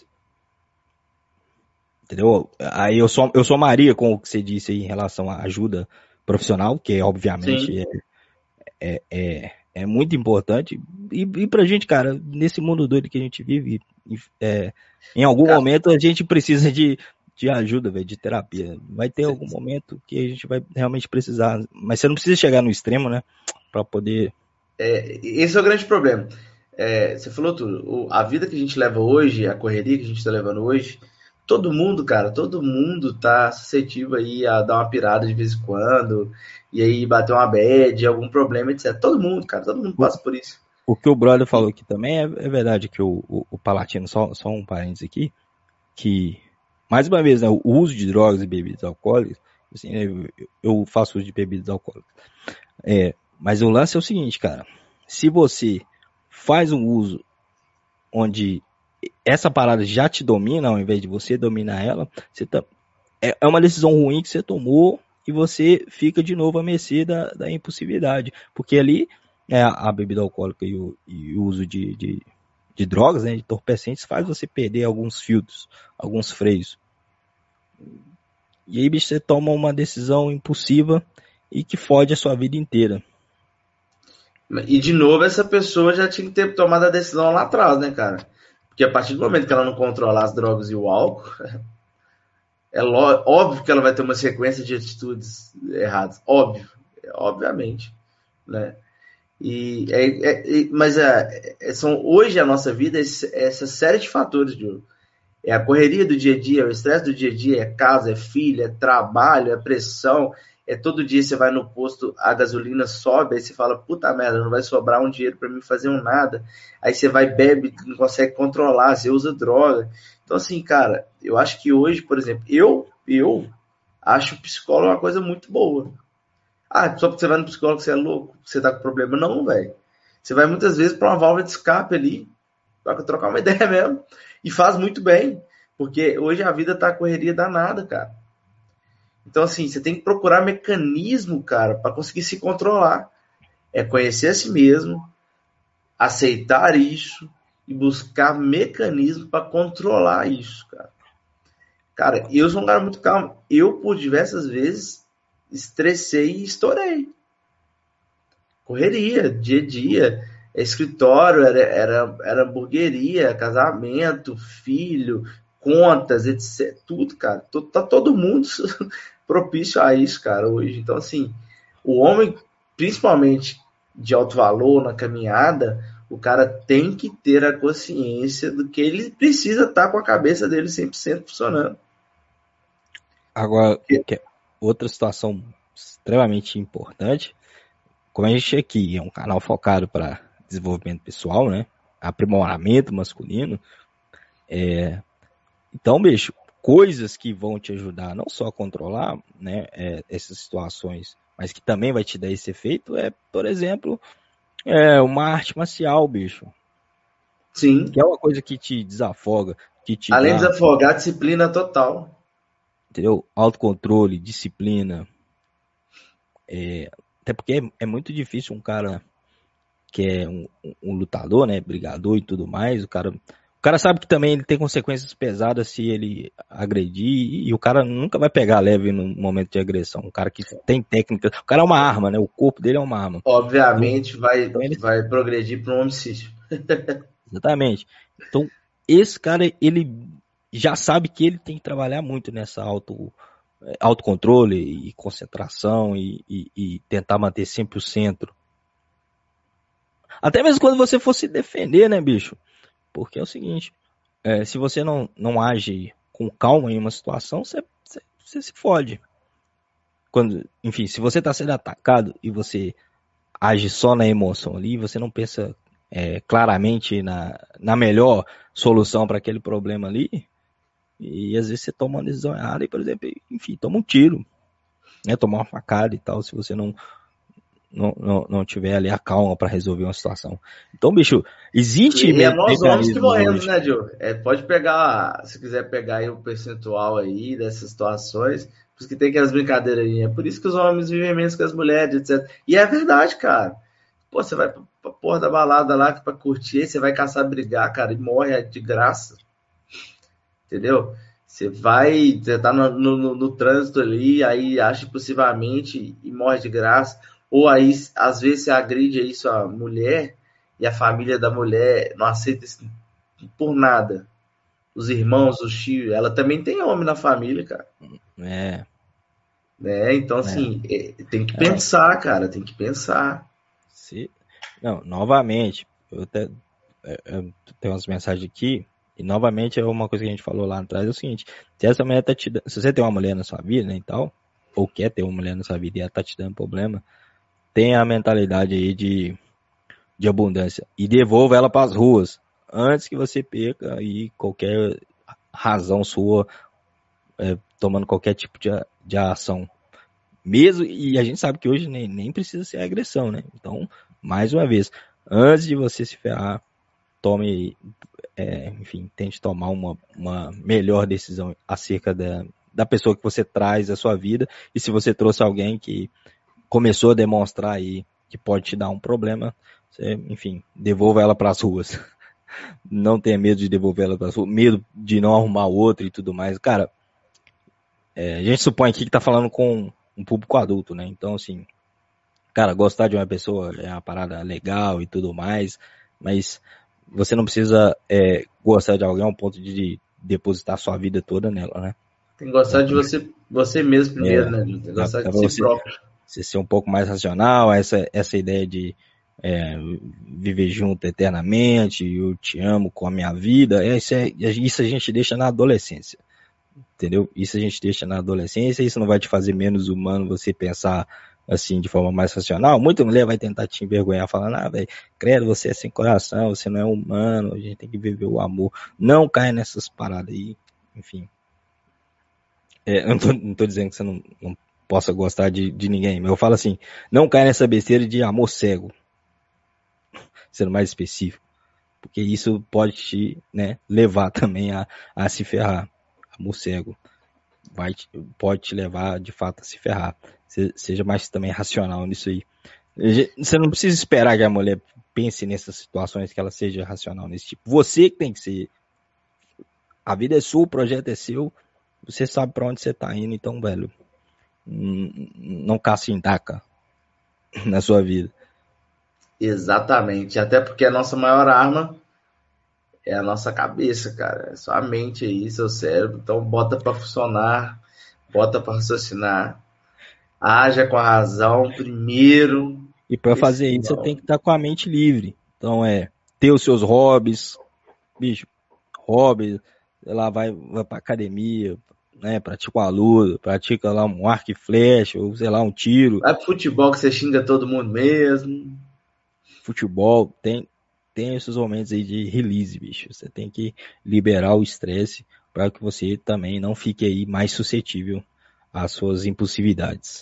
Speaker 5: Entendeu? Aí eu, som, eu somaria com o que você disse aí em relação à ajuda profissional, que obviamente é, é, é, é muito importante. E, e pra gente, cara, nesse mundo doido que a gente vive, é, em algum cara, momento a gente precisa de, de ajuda, véio, de terapia. Vai ter sim, algum momento que a gente vai realmente precisar. Mas você não precisa chegar no extremo, né? Pra poder...
Speaker 2: É, esse é o grande problema. É, você falou tudo. O, a vida que a gente leva hoje, a correria que a gente tá levando hoje, todo mundo, cara, todo mundo tá suscetível aí a dar uma pirada de vez em quando, e aí bater uma bad, algum problema, etcétera. Todo mundo, cara, todo mundo passa por isso.
Speaker 5: O que o brother falou aqui também é, é verdade, que o, o, o Palatino, só, só um parênteses aqui, que, mais uma vez, né, o uso de drogas e bebidas alcoólicas, assim, eu, eu faço uso de bebidas alcoólicas, é, mas o lance é o seguinte, cara, se você faz um uso onde essa parada já te domina, ao invés de você dominar ela, você tá, é, é uma decisão ruim que você tomou e você fica de novo à mercê da, da impulsividade, porque ali é, a bebida alcoólica e o, e o uso de, de, de drogas, né, de entorpecentes, faz você perder alguns filtros, alguns freios. E aí, bicho, você toma uma decisão impulsiva e que fode a sua vida inteira.
Speaker 2: E, de novo, essa pessoa já tinha que ter tomado a decisão lá atrás, né, cara? Porque a partir do momento que ela não controlar as drogas e o álcool, é óbvio que ela vai ter uma sequência de atitudes erradas. Óbvio, obviamente, né? E, é, é, mas é, é, são, hoje a nossa vida é essa série de fatores, Diogo. É a correria do dia a dia, é o estresse do dia a dia, é casa, é filho, é trabalho, é pressão, é todo dia você vai no posto, a gasolina sobe, aí você fala, puta merda, não vai sobrar um dinheiro para mim fazer um nada. Aí você vai, bebe, não consegue controlar, você usa droga. Então, assim, cara, eu acho que hoje, por exemplo, eu, eu acho o psicólogo uma coisa muito boa. Ah, só porque você vai no psicólogo você é louco, você tá com problema. Não, velho. Você vai muitas vezes para uma válvula de escape ali, para trocar uma ideia mesmo. E faz muito bem, porque hoje a vida tá correria danada, cara. Então, assim, você tem que procurar mecanismo, cara, para conseguir se controlar. É conhecer a si mesmo, aceitar isso e buscar mecanismo para controlar isso, cara. Cara, eu sou um cara muito calmo. Eu, por diversas vezes, estressei e estourei. Correria, dia a dia, escritório, era, era, era hamburgueria, casamento, filho, contas, etcétera. Tudo, cara. Tá todo mundo propício a isso, cara, hoje. Então, assim, o homem, principalmente de alto valor na caminhada, o cara tem que ter a consciência do que ele precisa estar com a cabeça dele cem por cento funcionando.
Speaker 5: Agora, outra situação extremamente importante, como a gente aqui é um canal focado para desenvolvimento pessoal, né, aprimoramento masculino, é, então, bicho, coisas que vão te ajudar não só a controlar, né, é, essas situações, mas que também vai te dar esse efeito, é, por exemplo, é, uma arte marcial, bicho.
Speaker 2: Sim.
Speaker 5: Que é uma coisa que te desafoga, que te
Speaker 2: Além
Speaker 5: dá,
Speaker 2: de desafogar, disciplina total.
Speaker 5: Entendeu? Autocontrole, disciplina. É, até porque é, é muito difícil um cara que é um, um lutador, né, brigador e tudo mais, o cara, o cara sabe que também ele tem consequências pesadas se ele agredir, e o cara nunca vai pegar leve no momento de agressão. Um cara que tem técnica, o cara é uma arma, né? O corpo dele é uma arma.
Speaker 2: Obviamente vai,
Speaker 5: Então ele-
Speaker 2: vai progredir para um homicídio.
Speaker 5: Exatamente. Então, esse cara, ele já sabe que ele tem que trabalhar muito nessa auto, autocontrole e concentração e, e, e tentar manter sempre o centro. Até mesmo quando você for se defender, né, bicho? Porque é o seguinte, é, se você não, não age com calma em uma situação, você, você, você se fode. Quando, enfim, se você está sendo atacado e você age só na emoção ali, você não pensa é, claramente na, na melhor solução para aquele problema ali, e às vezes você toma uma decisão errada e, por exemplo, enfim, toma um tiro, né, toma uma facada e tal, se você não não, não, não tiver ali a calma para resolver uma situação. Então, bicho, existe
Speaker 2: E é nós homens que
Speaker 5: mecanismo
Speaker 2: morremos,
Speaker 5: hoje.
Speaker 2: né, Diogo? É, pode pegar, se quiser pegar aí o percentual aí dessas situações, por isso que tem aquelas brincadeiras aí. É por isso que os homens vivem menos que as mulheres, etcétera. E é verdade, cara. Pô, você vai pra porra da balada lá pra curtir, aí você vai caçar brigar, cara, e morre de graça. Entendeu? Você vai, você tá no, no, no trânsito ali, aí acha impulsivamente e morre de graça. Ou aí, às vezes, você agride aí sua mulher e a família da mulher não aceita isso por nada. Os irmãos, os tios, ela também tem homem na família, cara.
Speaker 5: É.
Speaker 2: Né? Então, assim, é. É, tem que pensar, cara, tem que pensar.
Speaker 5: Se, não, novamente, eu, até, eu tenho umas mensagens aqui, e novamente é uma coisa que a gente falou lá atrás, é o seguinte, se essa mulher tá te dando, se você tem uma mulher na sua vida, né, e tal, ou quer ter uma mulher na sua vida e ela tá te dando problema, tenha a mentalidade aí de, de abundância e devolva ela para as ruas antes que você perca aí qualquer razão sua é, tomando qualquer tipo de, de ação. Mesmo, e a gente sabe que hoje nem, nem precisa ser agressão, né? Então, mais uma vez, antes de você se ferrar, tome, é, enfim, tente tomar uma, uma melhor decisão acerca da, da pessoa que você traz à sua vida, e se você trouxe alguém que começou a demonstrar aí que pode te dar um problema, você, enfim, devolva ela para as ruas. Não tenha medo de devolver ela para as ruas, medo de não arrumar outro e tudo mais. Cara, é, a gente supõe aqui que tá falando com um público adulto, né? Então, assim, cara, gostar de uma pessoa é uma parada legal e tudo mais, mas você não precisa é, gostar de alguém ao ponto de depositar sua vida toda nela, né?
Speaker 2: Tem que gostar de você, você mesmo primeiro,
Speaker 5: é,
Speaker 2: né? Tem que gostar
Speaker 5: dá,
Speaker 2: de
Speaker 5: dá
Speaker 2: si
Speaker 5: você,
Speaker 2: próprio.
Speaker 5: Você ser um pouco mais racional, essa, essa ideia de é, viver junto eternamente, eu te amo com a minha vida, é, isso, é, isso a gente deixa na adolescência, entendeu? Isso a gente deixa na adolescência, isso não vai te fazer menos humano você pensar assim de forma mais racional. Muita mulher vai tentar te envergonhar falando, ah, velho, credo, você é sem coração, você não é humano, a gente tem que viver o amor. Não caia nessas paradas aí, enfim. É, eu não tô, não tô dizendo que você não, não possa gostar de, de ninguém, mas eu falo assim, não caia nessa besteira de amor cego, sendo mais específico, porque isso pode te, né, levar também a, a se ferrar. Amor cego vai te, pode te levar de fato a se ferrar. Se, seja mais também racional nisso aí. Você não precisa esperar que a mulher pense nessas situações, que ela seja racional nesse tipo. Você que tem que ser. A vida é sua, o projeto é seu, você sabe pra onde você tá indo, então, velho, não caça em taca na sua vida.
Speaker 2: Exatamente, até porque a nossa maior arma é a nossa cabeça, cara, é sua mente aí, seu cérebro, então bota pra funcionar, bota pra raciocinar, haja com a razão primeiro.
Speaker 5: E pra fazer isso, você tem que estar com a mente livre. Então, é ter os seus hobbies, bicho, hobbies, sei lá, vai, vai pra academia, né, pratica uma luta, pratica lá um arco e flecha, ou sei lá, um tiro.
Speaker 2: Vai pro futebol que você xinga todo mundo mesmo.
Speaker 5: Futebol, tem, tem esses momentos aí de release, bicho. Você tem que liberar o estresse para que você também não fique aí mais suscetível às suas impulsividades.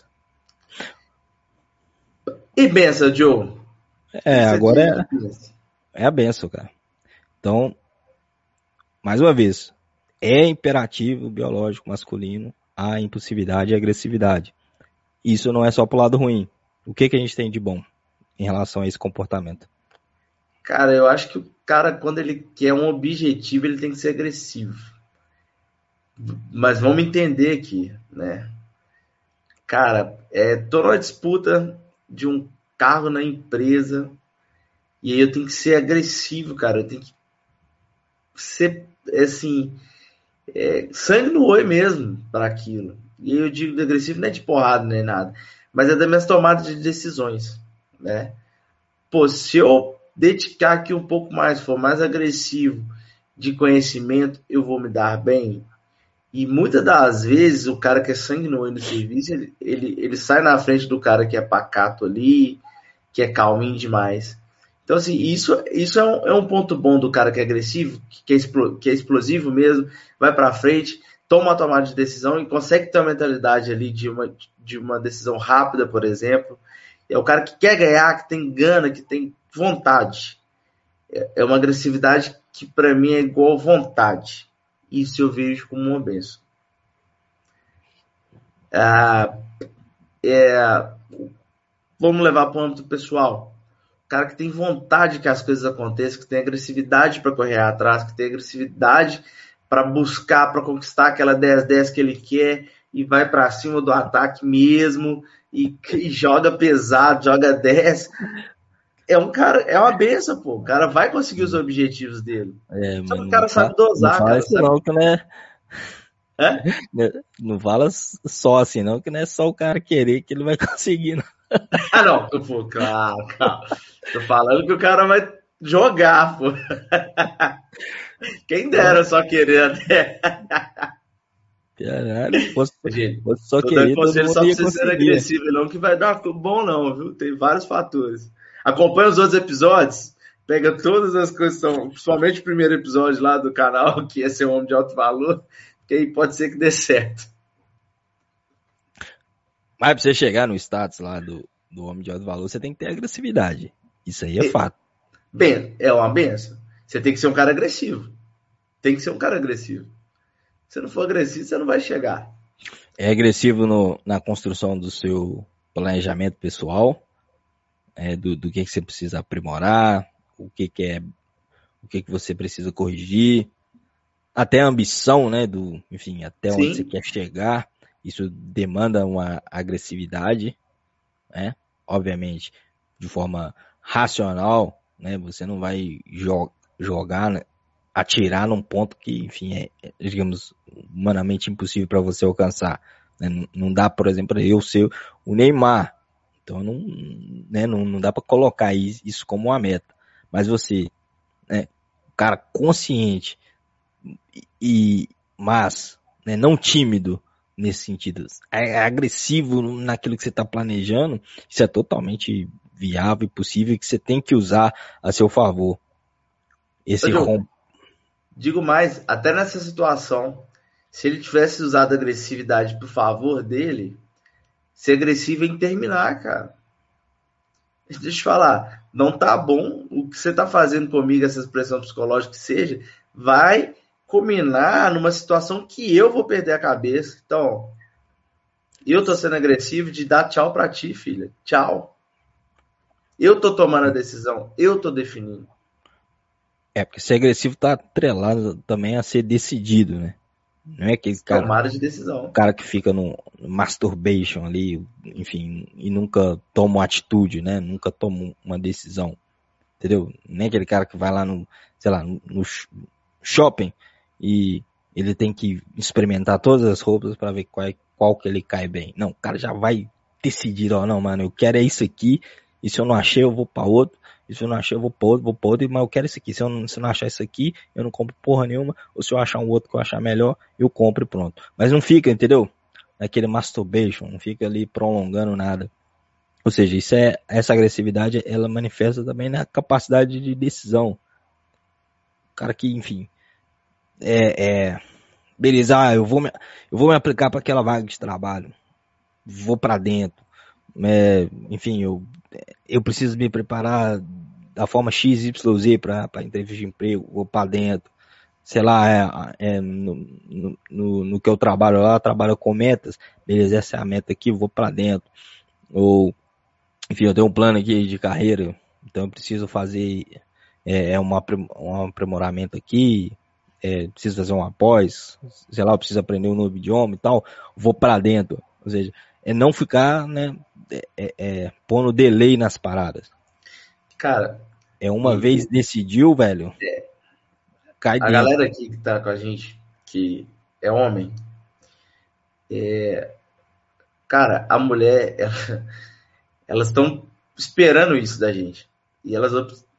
Speaker 2: E benção, Joe?
Speaker 5: É, agora é, é a benção, cara. Então, mais uma vez, é imperativo biológico masculino a impulsividade e a agressividade. Isso não é só pro lado ruim. O que, que a gente tem de bom em relação a esse comportamento?
Speaker 2: Cara, eu acho que o cara, quando ele quer um objetivo, ele tem que ser agressivo. Mas vamos entender aqui, né? Cara, é, tô numa disputa de um carro na empresa e aí eu tenho que ser agressivo, cara. Eu tenho que ser, assim, é, sangue no olho mesmo para aquilo. E aí eu digo de agressivo não é de porrada nem nada, mas é das minhas tomadas de decisões, né? Pô, se eu dedicar aqui um pouco mais, for mais agressivo de conhecimento, eu vou me dar bem. E muitas das vezes o cara que é sangue no olho no serviço, ele, ele, ele sai na frente do cara que é pacato ali, que é calminho demais. Então, assim, isso, isso é, um, é um ponto bom do cara que é agressivo, que é, explo, que é explosivo mesmo, vai pra frente, toma uma tomada de decisão e consegue ter uma mentalidade ali de uma, de uma decisão rápida, por exemplo. É o cara que quer ganhar, que tem gana, que tem vontade. É, é uma agressividade que para mim é igual vontade. Isso eu vejo como uma benção. Ah, é, vamos levar para o âmbito pessoal. O cara que tem vontade que as coisas aconteçam, que tem agressividade para correr atrás, que tem agressividade para buscar, para conquistar aquela dez dez que ele quer e vai para cima do ataque mesmo e, e joga pesado, joga dez. É um cara, é uma benção, pô. O cara vai conseguir os objetivos dele.
Speaker 5: É,
Speaker 2: Só que
Speaker 5: mas
Speaker 2: o cara
Speaker 5: não
Speaker 2: sabe
Speaker 5: fa-
Speaker 2: dosar,
Speaker 5: não fala
Speaker 2: cara.
Speaker 5: isso
Speaker 2: Sabe...
Speaker 5: não, que não é,
Speaker 2: É?
Speaker 5: não fala só assim não, que não é só o cara querer que ele vai conseguir, não.
Speaker 2: Ah, não. Pô, claro, claro. Tô falando que o cara vai jogar, pô. Quem dera só querer até.
Speaker 5: Caralho, fosse,
Speaker 2: Gente,
Speaker 5: fosse só
Speaker 2: tô
Speaker 5: querer,
Speaker 2: dando
Speaker 5: todo
Speaker 2: conselho
Speaker 5: mundo
Speaker 2: só pra
Speaker 5: ia
Speaker 2: você ser
Speaker 5: conseguir.
Speaker 2: agressivo, não, que vai dar bom não, viu? Tem vários fatores. Acompanha os outros episódios, pega todas as coisas, são, principalmente o primeiro episódio lá do canal, que é ser um homem de alto valor, que aí pode ser que dê certo.
Speaker 5: Mas pra você chegar no status lá do, do homem de alto valor, você tem que ter agressividade. Isso aí é
Speaker 2: E-
Speaker 5: fato.
Speaker 2: Bem, é uma benção. Você tem que ser um cara agressivo. Tem que ser um cara agressivo. Se não for agressivo, você não vai chegar.
Speaker 5: É agressivo no, na construção do seu planejamento pessoal, é, do, do que, que você precisa aprimorar, o que, que é, o que, que você precisa corrigir, até a ambição, né, do, enfim, até onde
Speaker 2: Sim.
Speaker 5: você quer chegar. Isso demanda uma agressividade, né? Obviamente, de forma racional, né? Você não vai jo- jogar, né? Atirar num ponto que, enfim, é, é, digamos, humanamente impossível para você alcançar. Né? Não, não dá, por exemplo, eu ser o Neymar. Então, não, né? não, não dá para colocar isso como uma meta. Mas você, né? O cara consciente e, e mas, né? Não tímido, nesse sentido, é agressivo naquilo que você está planejando, isso é totalmente viável e possível, que você tem que usar a seu favor. Esse
Speaker 2: Ô, Diogo,
Speaker 5: rom...
Speaker 2: digo mais, até nessa situação, se ele tivesse usado agressividade por favor dele, ser agressivo em terminar, cara. Deixa eu te falar, não tá bom o que você tá fazendo comigo, essa expressão psicológica que seja, vai culminar numa situação que eu vou perder a cabeça. Então, eu tô sendo agressivo de dar tchau pra ti, filha. Tchau. Eu tô tomando a decisão, eu tô definindo.
Speaker 5: É, porque ser agressivo tá atrelado também a ser decidido, né? Não é aquele cara,
Speaker 2: Tomada de decisão.
Speaker 5: o cara que fica no masturbation ali, enfim, e nunca toma uma atitude, né? Nunca toma uma decisão, entendeu? Nem aquele cara que vai lá no, sei lá, no shopping e ele tem que experimentar todas as roupas para ver qual, qual que ele cai bem. Não, o cara já vai decidir, ó, não, mano, eu quero é isso aqui, e se eu não achei, eu vou para outro. E se eu não achar, eu vou para outro, vou para outro, mas eu quero isso aqui. Se eu, não, se eu não achar isso aqui, eu não compro porra nenhuma. Ou se eu achar um outro que eu achar melhor, eu compro e pronto. Mas não fica, entendeu? Naquele masturbation, não fica ali prolongando nada. Ou seja, isso é, essa agressividade, ela manifesta também na capacidade de decisão. O cara que, enfim, é, é beleza, ah, eu vou me, eu vou me aplicar para aquela vaga de trabalho. Vou para dentro. É, enfim, eu, eu preciso me preparar da forma X Y Z para entrevista de emprego, vou para dentro, sei lá, é, é no, no, no que eu trabalho lá, eu trabalho com metas, beleza, essa é a meta aqui, vou para dentro, ou, enfim, eu tenho um plano aqui de carreira, então eu preciso fazer é, é uma, um aprimoramento aqui, é, preciso fazer uma pós, sei lá, eu preciso aprender um novo idioma e tal, vou para dentro. Ou seja, é não ficar, né, é, é, pondo delay nas paradas.
Speaker 2: Cara,
Speaker 5: é uma
Speaker 2: e,
Speaker 5: vez decidiu, velho,
Speaker 2: é,
Speaker 5: cai
Speaker 2: a
Speaker 5: dentro.
Speaker 2: galera aqui que tá com a gente, que é homem, é, cara, a mulher, ela, elas estão esperando isso da gente. E elas,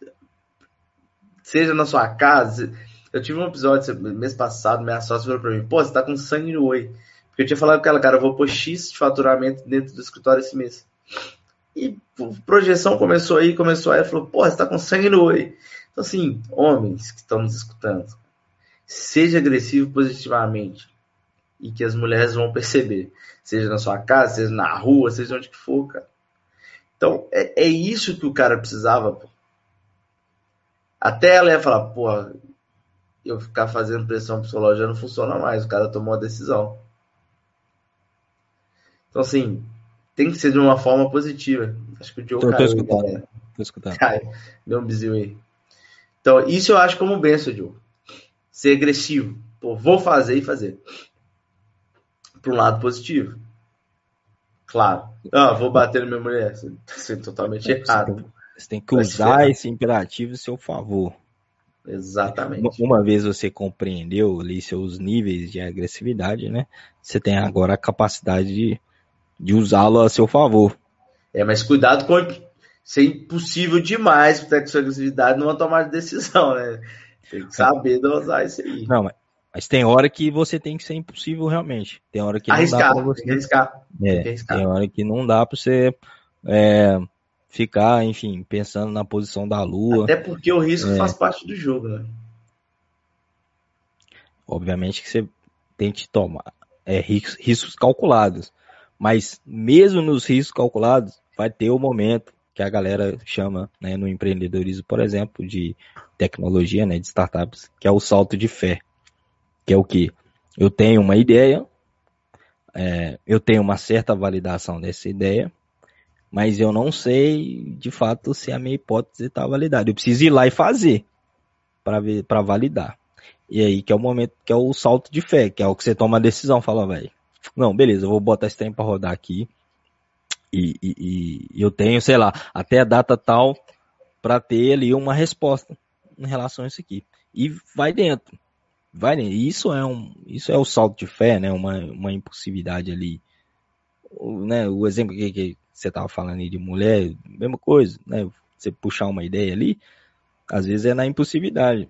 Speaker 2: seja na sua casa, eu tive um episódio mês passado, minha sócia falou pra mim, pô, você tá com sangue no oi. Porque eu tinha falado com ela, cara, eu vou pôr X de faturamento dentro do escritório esse mês. E a projeção começou aí, começou aí, ela falou, pô, você tá com sangue no oi. Então, assim, homens que estão nos escutando, seja agressivo positivamente e que as mulheres vão perceber, seja na sua casa, seja na rua, seja onde que for, cara. Então, é, é isso que o cara precisava, pô. Até ela ia falar, pô, eu ficar fazendo pressão psicológica já não funciona mais, o cara tomou a decisão. Então, assim, tem que ser de uma forma positiva. Acho que o Diogo
Speaker 5: Tô, tô
Speaker 2: caiu,
Speaker 5: escutando,
Speaker 2: galera.
Speaker 5: tô escutando.
Speaker 2: Cai, deu um bizil aí. Então, isso eu acho como benção, Diogo. Ser agressivo. Pô, vou fazer e fazer. Para um lado positivo. Claro. Ah, vou bater na minha mulher. Isso tá sendo totalmente errado.
Speaker 5: Você tem que usar esse imperativo a seu favor.
Speaker 2: Exatamente.
Speaker 5: Uma vez você compreendeu ali seus níveis de agressividade, né? Você tem agora a capacidade de, de usá-lo a seu favor.
Speaker 2: É, mas cuidado com ser impossível demais para ter com sua agressividade numa tomada de decisão, né? Tem que saber dosar isso aí.
Speaker 5: Não, mas, mas tem hora que você tem que ser impossível realmente. Tem hora que
Speaker 2: arriscar,
Speaker 5: não dá para você.
Speaker 2: Tem que arriscar.
Speaker 5: É,
Speaker 2: tem que arriscar.
Speaker 5: Tem hora que não dá para você é, ficar, enfim, pensando na posição da lua.
Speaker 2: Até porque o risco
Speaker 5: é,
Speaker 2: faz parte do jogo, né?
Speaker 5: Obviamente que você tem que tomar é, riscos, riscos calculados. Mas mesmo nos riscos calculados, vai ter o momento que a galera chama, né, no empreendedorismo, por exemplo, de tecnologia, né, de startups, que é o salto de fé. Que é o que? Eu tenho uma ideia, é, eu tenho uma certa validação dessa ideia, mas eu não sei, de fato, se a minha hipótese está validada. Eu preciso ir lá e fazer para validar. E aí que é o momento, que é o salto de fé, que é o que você toma a decisão, fala, velho, não, beleza, eu vou botar esse trem para rodar aqui, e, e, e eu tenho, sei lá, até a data tal para ter ali uma resposta em relação a isso aqui. E vai dentro. Vai dentro. E isso é, um, isso é o salto de fé, né? Uma, uma impulsividade ali. O, né? O exemplo que, que você estava falando aí de mulher, mesma coisa, né? Você puxar uma ideia ali, às vezes é na impulsividade.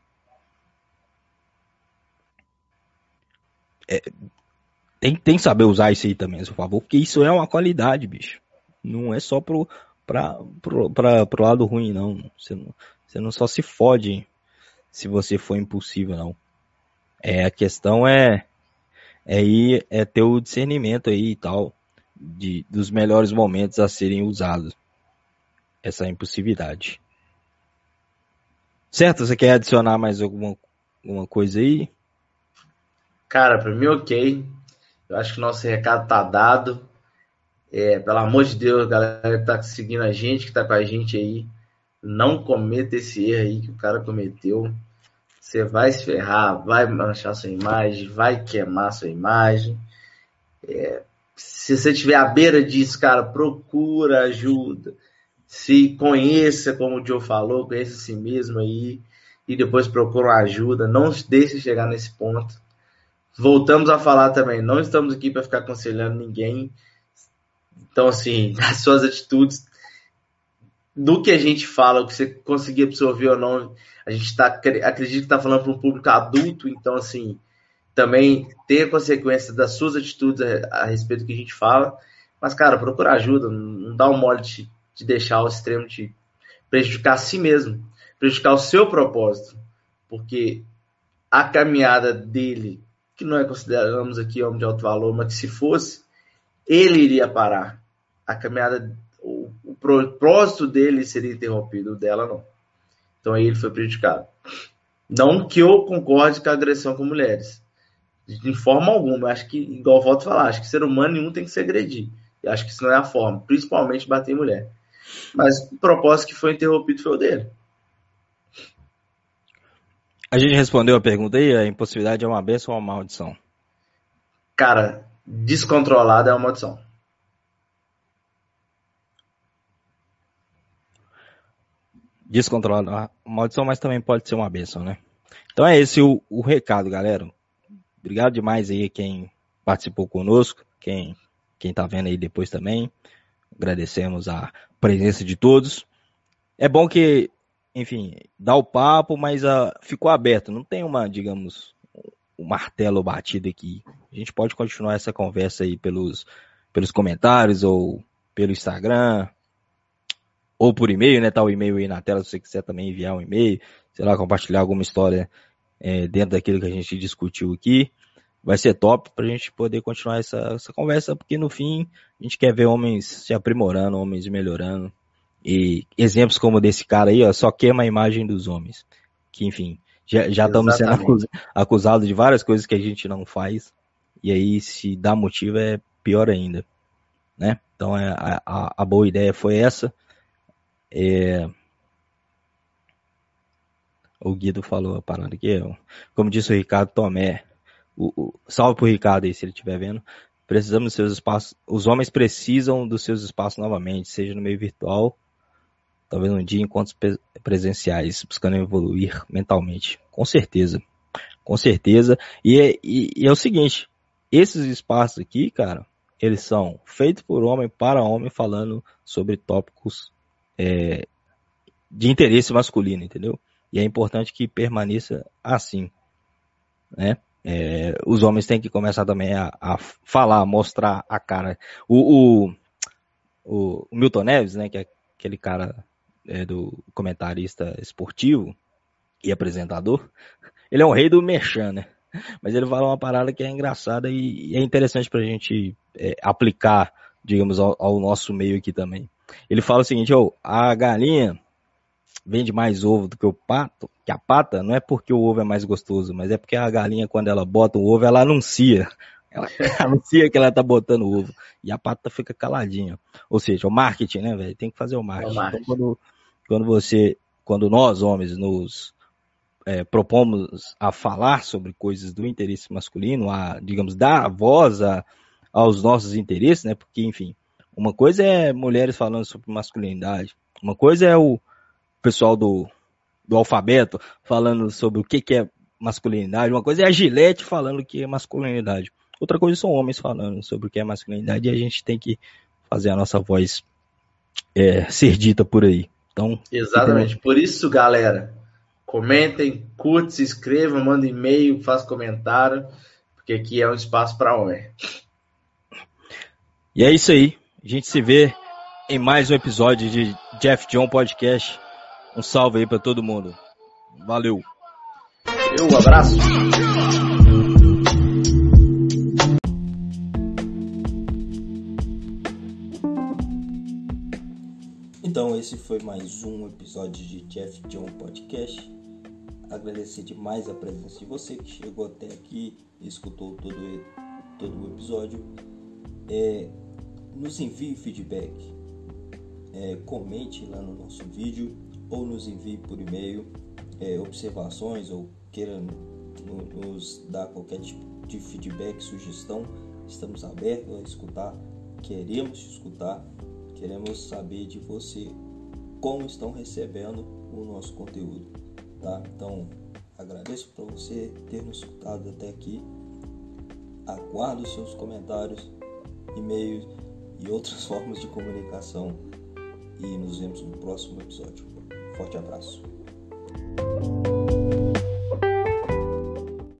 Speaker 5: É, tem, tem que saber usar isso aí também a seu favor, porque isso é uma qualidade, bicho. Não é só pro, pra, pro, pra, pro lado ruim, não. Você, não. você não só se fode se você for impulsivo, não. É, a questão é, é, ir, é ter o discernimento aí e tal, de, dos melhores momentos a serem usados. Essa impulsividade. Certo? Você quer adicionar mais alguma, alguma coisa aí?
Speaker 2: Cara, pra mim, ok. Eu acho que o nosso recado tá dado. É, pelo amor de Deus, galera que tá seguindo a gente, que tá com a gente aí, não cometa esse erro aí que o cara cometeu. Você vai se ferrar, vai manchar sua imagem, vai queimar sua imagem. É, se você estiver à beira disso, cara, procura ajuda. Se conheça, como o Joe falou, conheça a si mesmo aí e depois procura ajuda. Não deixe chegar nesse ponto. Voltamos a falar também, não estamos aqui para ficar aconselhando ninguém. Então, assim, as suas atitudes, do que a gente fala, o que você conseguir absorver ou não, a gente tá, acredita que está falando para um público adulto, então, assim, também ter consequência das suas atitudes a, a respeito do que a gente fala. Mas, cara, procura ajuda, não dá um mole de, de deixar ao extremo de prejudicar a si mesmo, prejudicar o seu propósito, porque a caminhada dele, que não é consideramos aqui homem de alto valor, mas que se fosse, ele iria parar. A caminhada, o, o propósito dele seria interrompido, o dela não. Então aí ele foi prejudicado. Não que eu concorde com a agressão com mulheres. De forma alguma. Eu acho que, igual eu volto a falar, acho que ser humano nenhum tem que se agredir. Eu acho que isso não é a forma. Principalmente bater em mulher. Mas o propósito que foi interrompido foi o dele.
Speaker 5: A gente respondeu a pergunta aí, a impossibilidade é uma bênção ou uma maldição?
Speaker 2: Cara, descontrolada é uma maldição.
Speaker 5: Descontrolada é uma maldição, mas também pode ser uma bênção, né? Então é esse o, o recado, galera. Obrigado demais aí quem participou conosco, quem, quem tá vendo aí depois também. Agradecemos a presença de todos. É bom que, enfim, dá o papo, mas uh, ficou aberto. Não tem uma, digamos, um martelo batido aqui. A gente pode continuar essa conversa aí pelos, pelos comentários ou pelo Instagram ou por e-mail, né? Tá o e-mail aí na tela se você quiser também enviar um e-mail, sei lá, compartilhar alguma história é, dentro daquilo que a gente discutiu aqui. Vai ser top pra gente poder continuar essa, essa conversa, porque no fim a gente quer ver homens se aprimorando, homens melhorando. E exemplos como desse cara aí, ó, só queima a imagem dos homens. Que, enfim, já, já estamos sendo acus, acusados de várias coisas que a gente não faz. E aí, se dá motivo, é pior ainda, né? Então, é, a, a boa ideia foi essa. É... O Guido falou a parada aqui, ó. Como disse o Ricardo Tomé, o, o, salve pro Ricardo aí, se ele estiver vendo. Precisamos dos seus espaços, os homens precisam dos seus espaços novamente, seja no meio virtual, talvez um dia encontros presenciais, buscando evoluir mentalmente. Com certeza. Com certeza. E é, e, e é o seguinte, esses espaços aqui, cara, eles são feitos por homem, para homem, falando sobre tópicos é, de interesse masculino, entendeu? E é importante que permaneça assim, né? É, os homens têm que começar também a, a falar, mostrar a cara. O, o, o Milton Neves, né, que é aquele cara é, do comentarista esportivo e apresentador, ele é um rei do merchan, né? Mas ele fala uma parada que é engraçada e, e é interessante pra gente é, aplicar, digamos, ao, ao nosso meio aqui também. Ele fala o seguinte, oh, a galinha vende mais ovo do que o pato, que a pata, não é porque o ovo é mais gostoso, mas é porque a galinha, quando ela bota o ovo, ela anuncia. Ela anuncia que ela tá botando o ovo. E a pata fica caladinha. Ou seja, o marketing, né, velho? Tem que fazer o marketing. É o marketing. Então, quando, quando você, quando nós, homens, nos é, propomos a falar sobre coisas do interesse masculino, a, digamos, dar voz a, aos nossos interesses, né? Porque, enfim, uma coisa é mulheres falando sobre masculinidade, uma coisa é o pessoal do, do alfabeto falando sobre o que, que é masculinidade, uma coisa é a Gillette falando o que é masculinidade, outra coisa são homens falando sobre o que é masculinidade e a gente tem que fazer a nossa voz é, ser dita por aí. Então,
Speaker 2: exatamente, então... por isso, galera, comentem, curtem, se inscrevam, mandem e-mail, façam comentário, porque aqui é um espaço para homem.
Speaker 5: E é isso aí, a gente se vê em mais um episódio de Jeff John Podcast. Um salve aí pra todo mundo. Valeu.
Speaker 2: Eu, um abraço.
Speaker 1: Então, esse foi mais um episódio de Jeff John Podcast. Agradecer demais a presença de você que chegou até aqui e escutou todo, todo o episódio. É, nos envie feedback. É, comente lá no nosso vídeo ou nos envie por e-mail é, observações ou queira no, nos dar qualquer tipo de feedback, sugestão. Estamos abertos a escutar, queremos te escutar, queremos saber de você como estão recebendo o nosso conteúdo, tá? Então, agradeço por você ter nos escutado até aqui, aguardo os seus comentários, e-mails e outras formas de comunicação e nos vemos no próximo episódio. Forte abraço.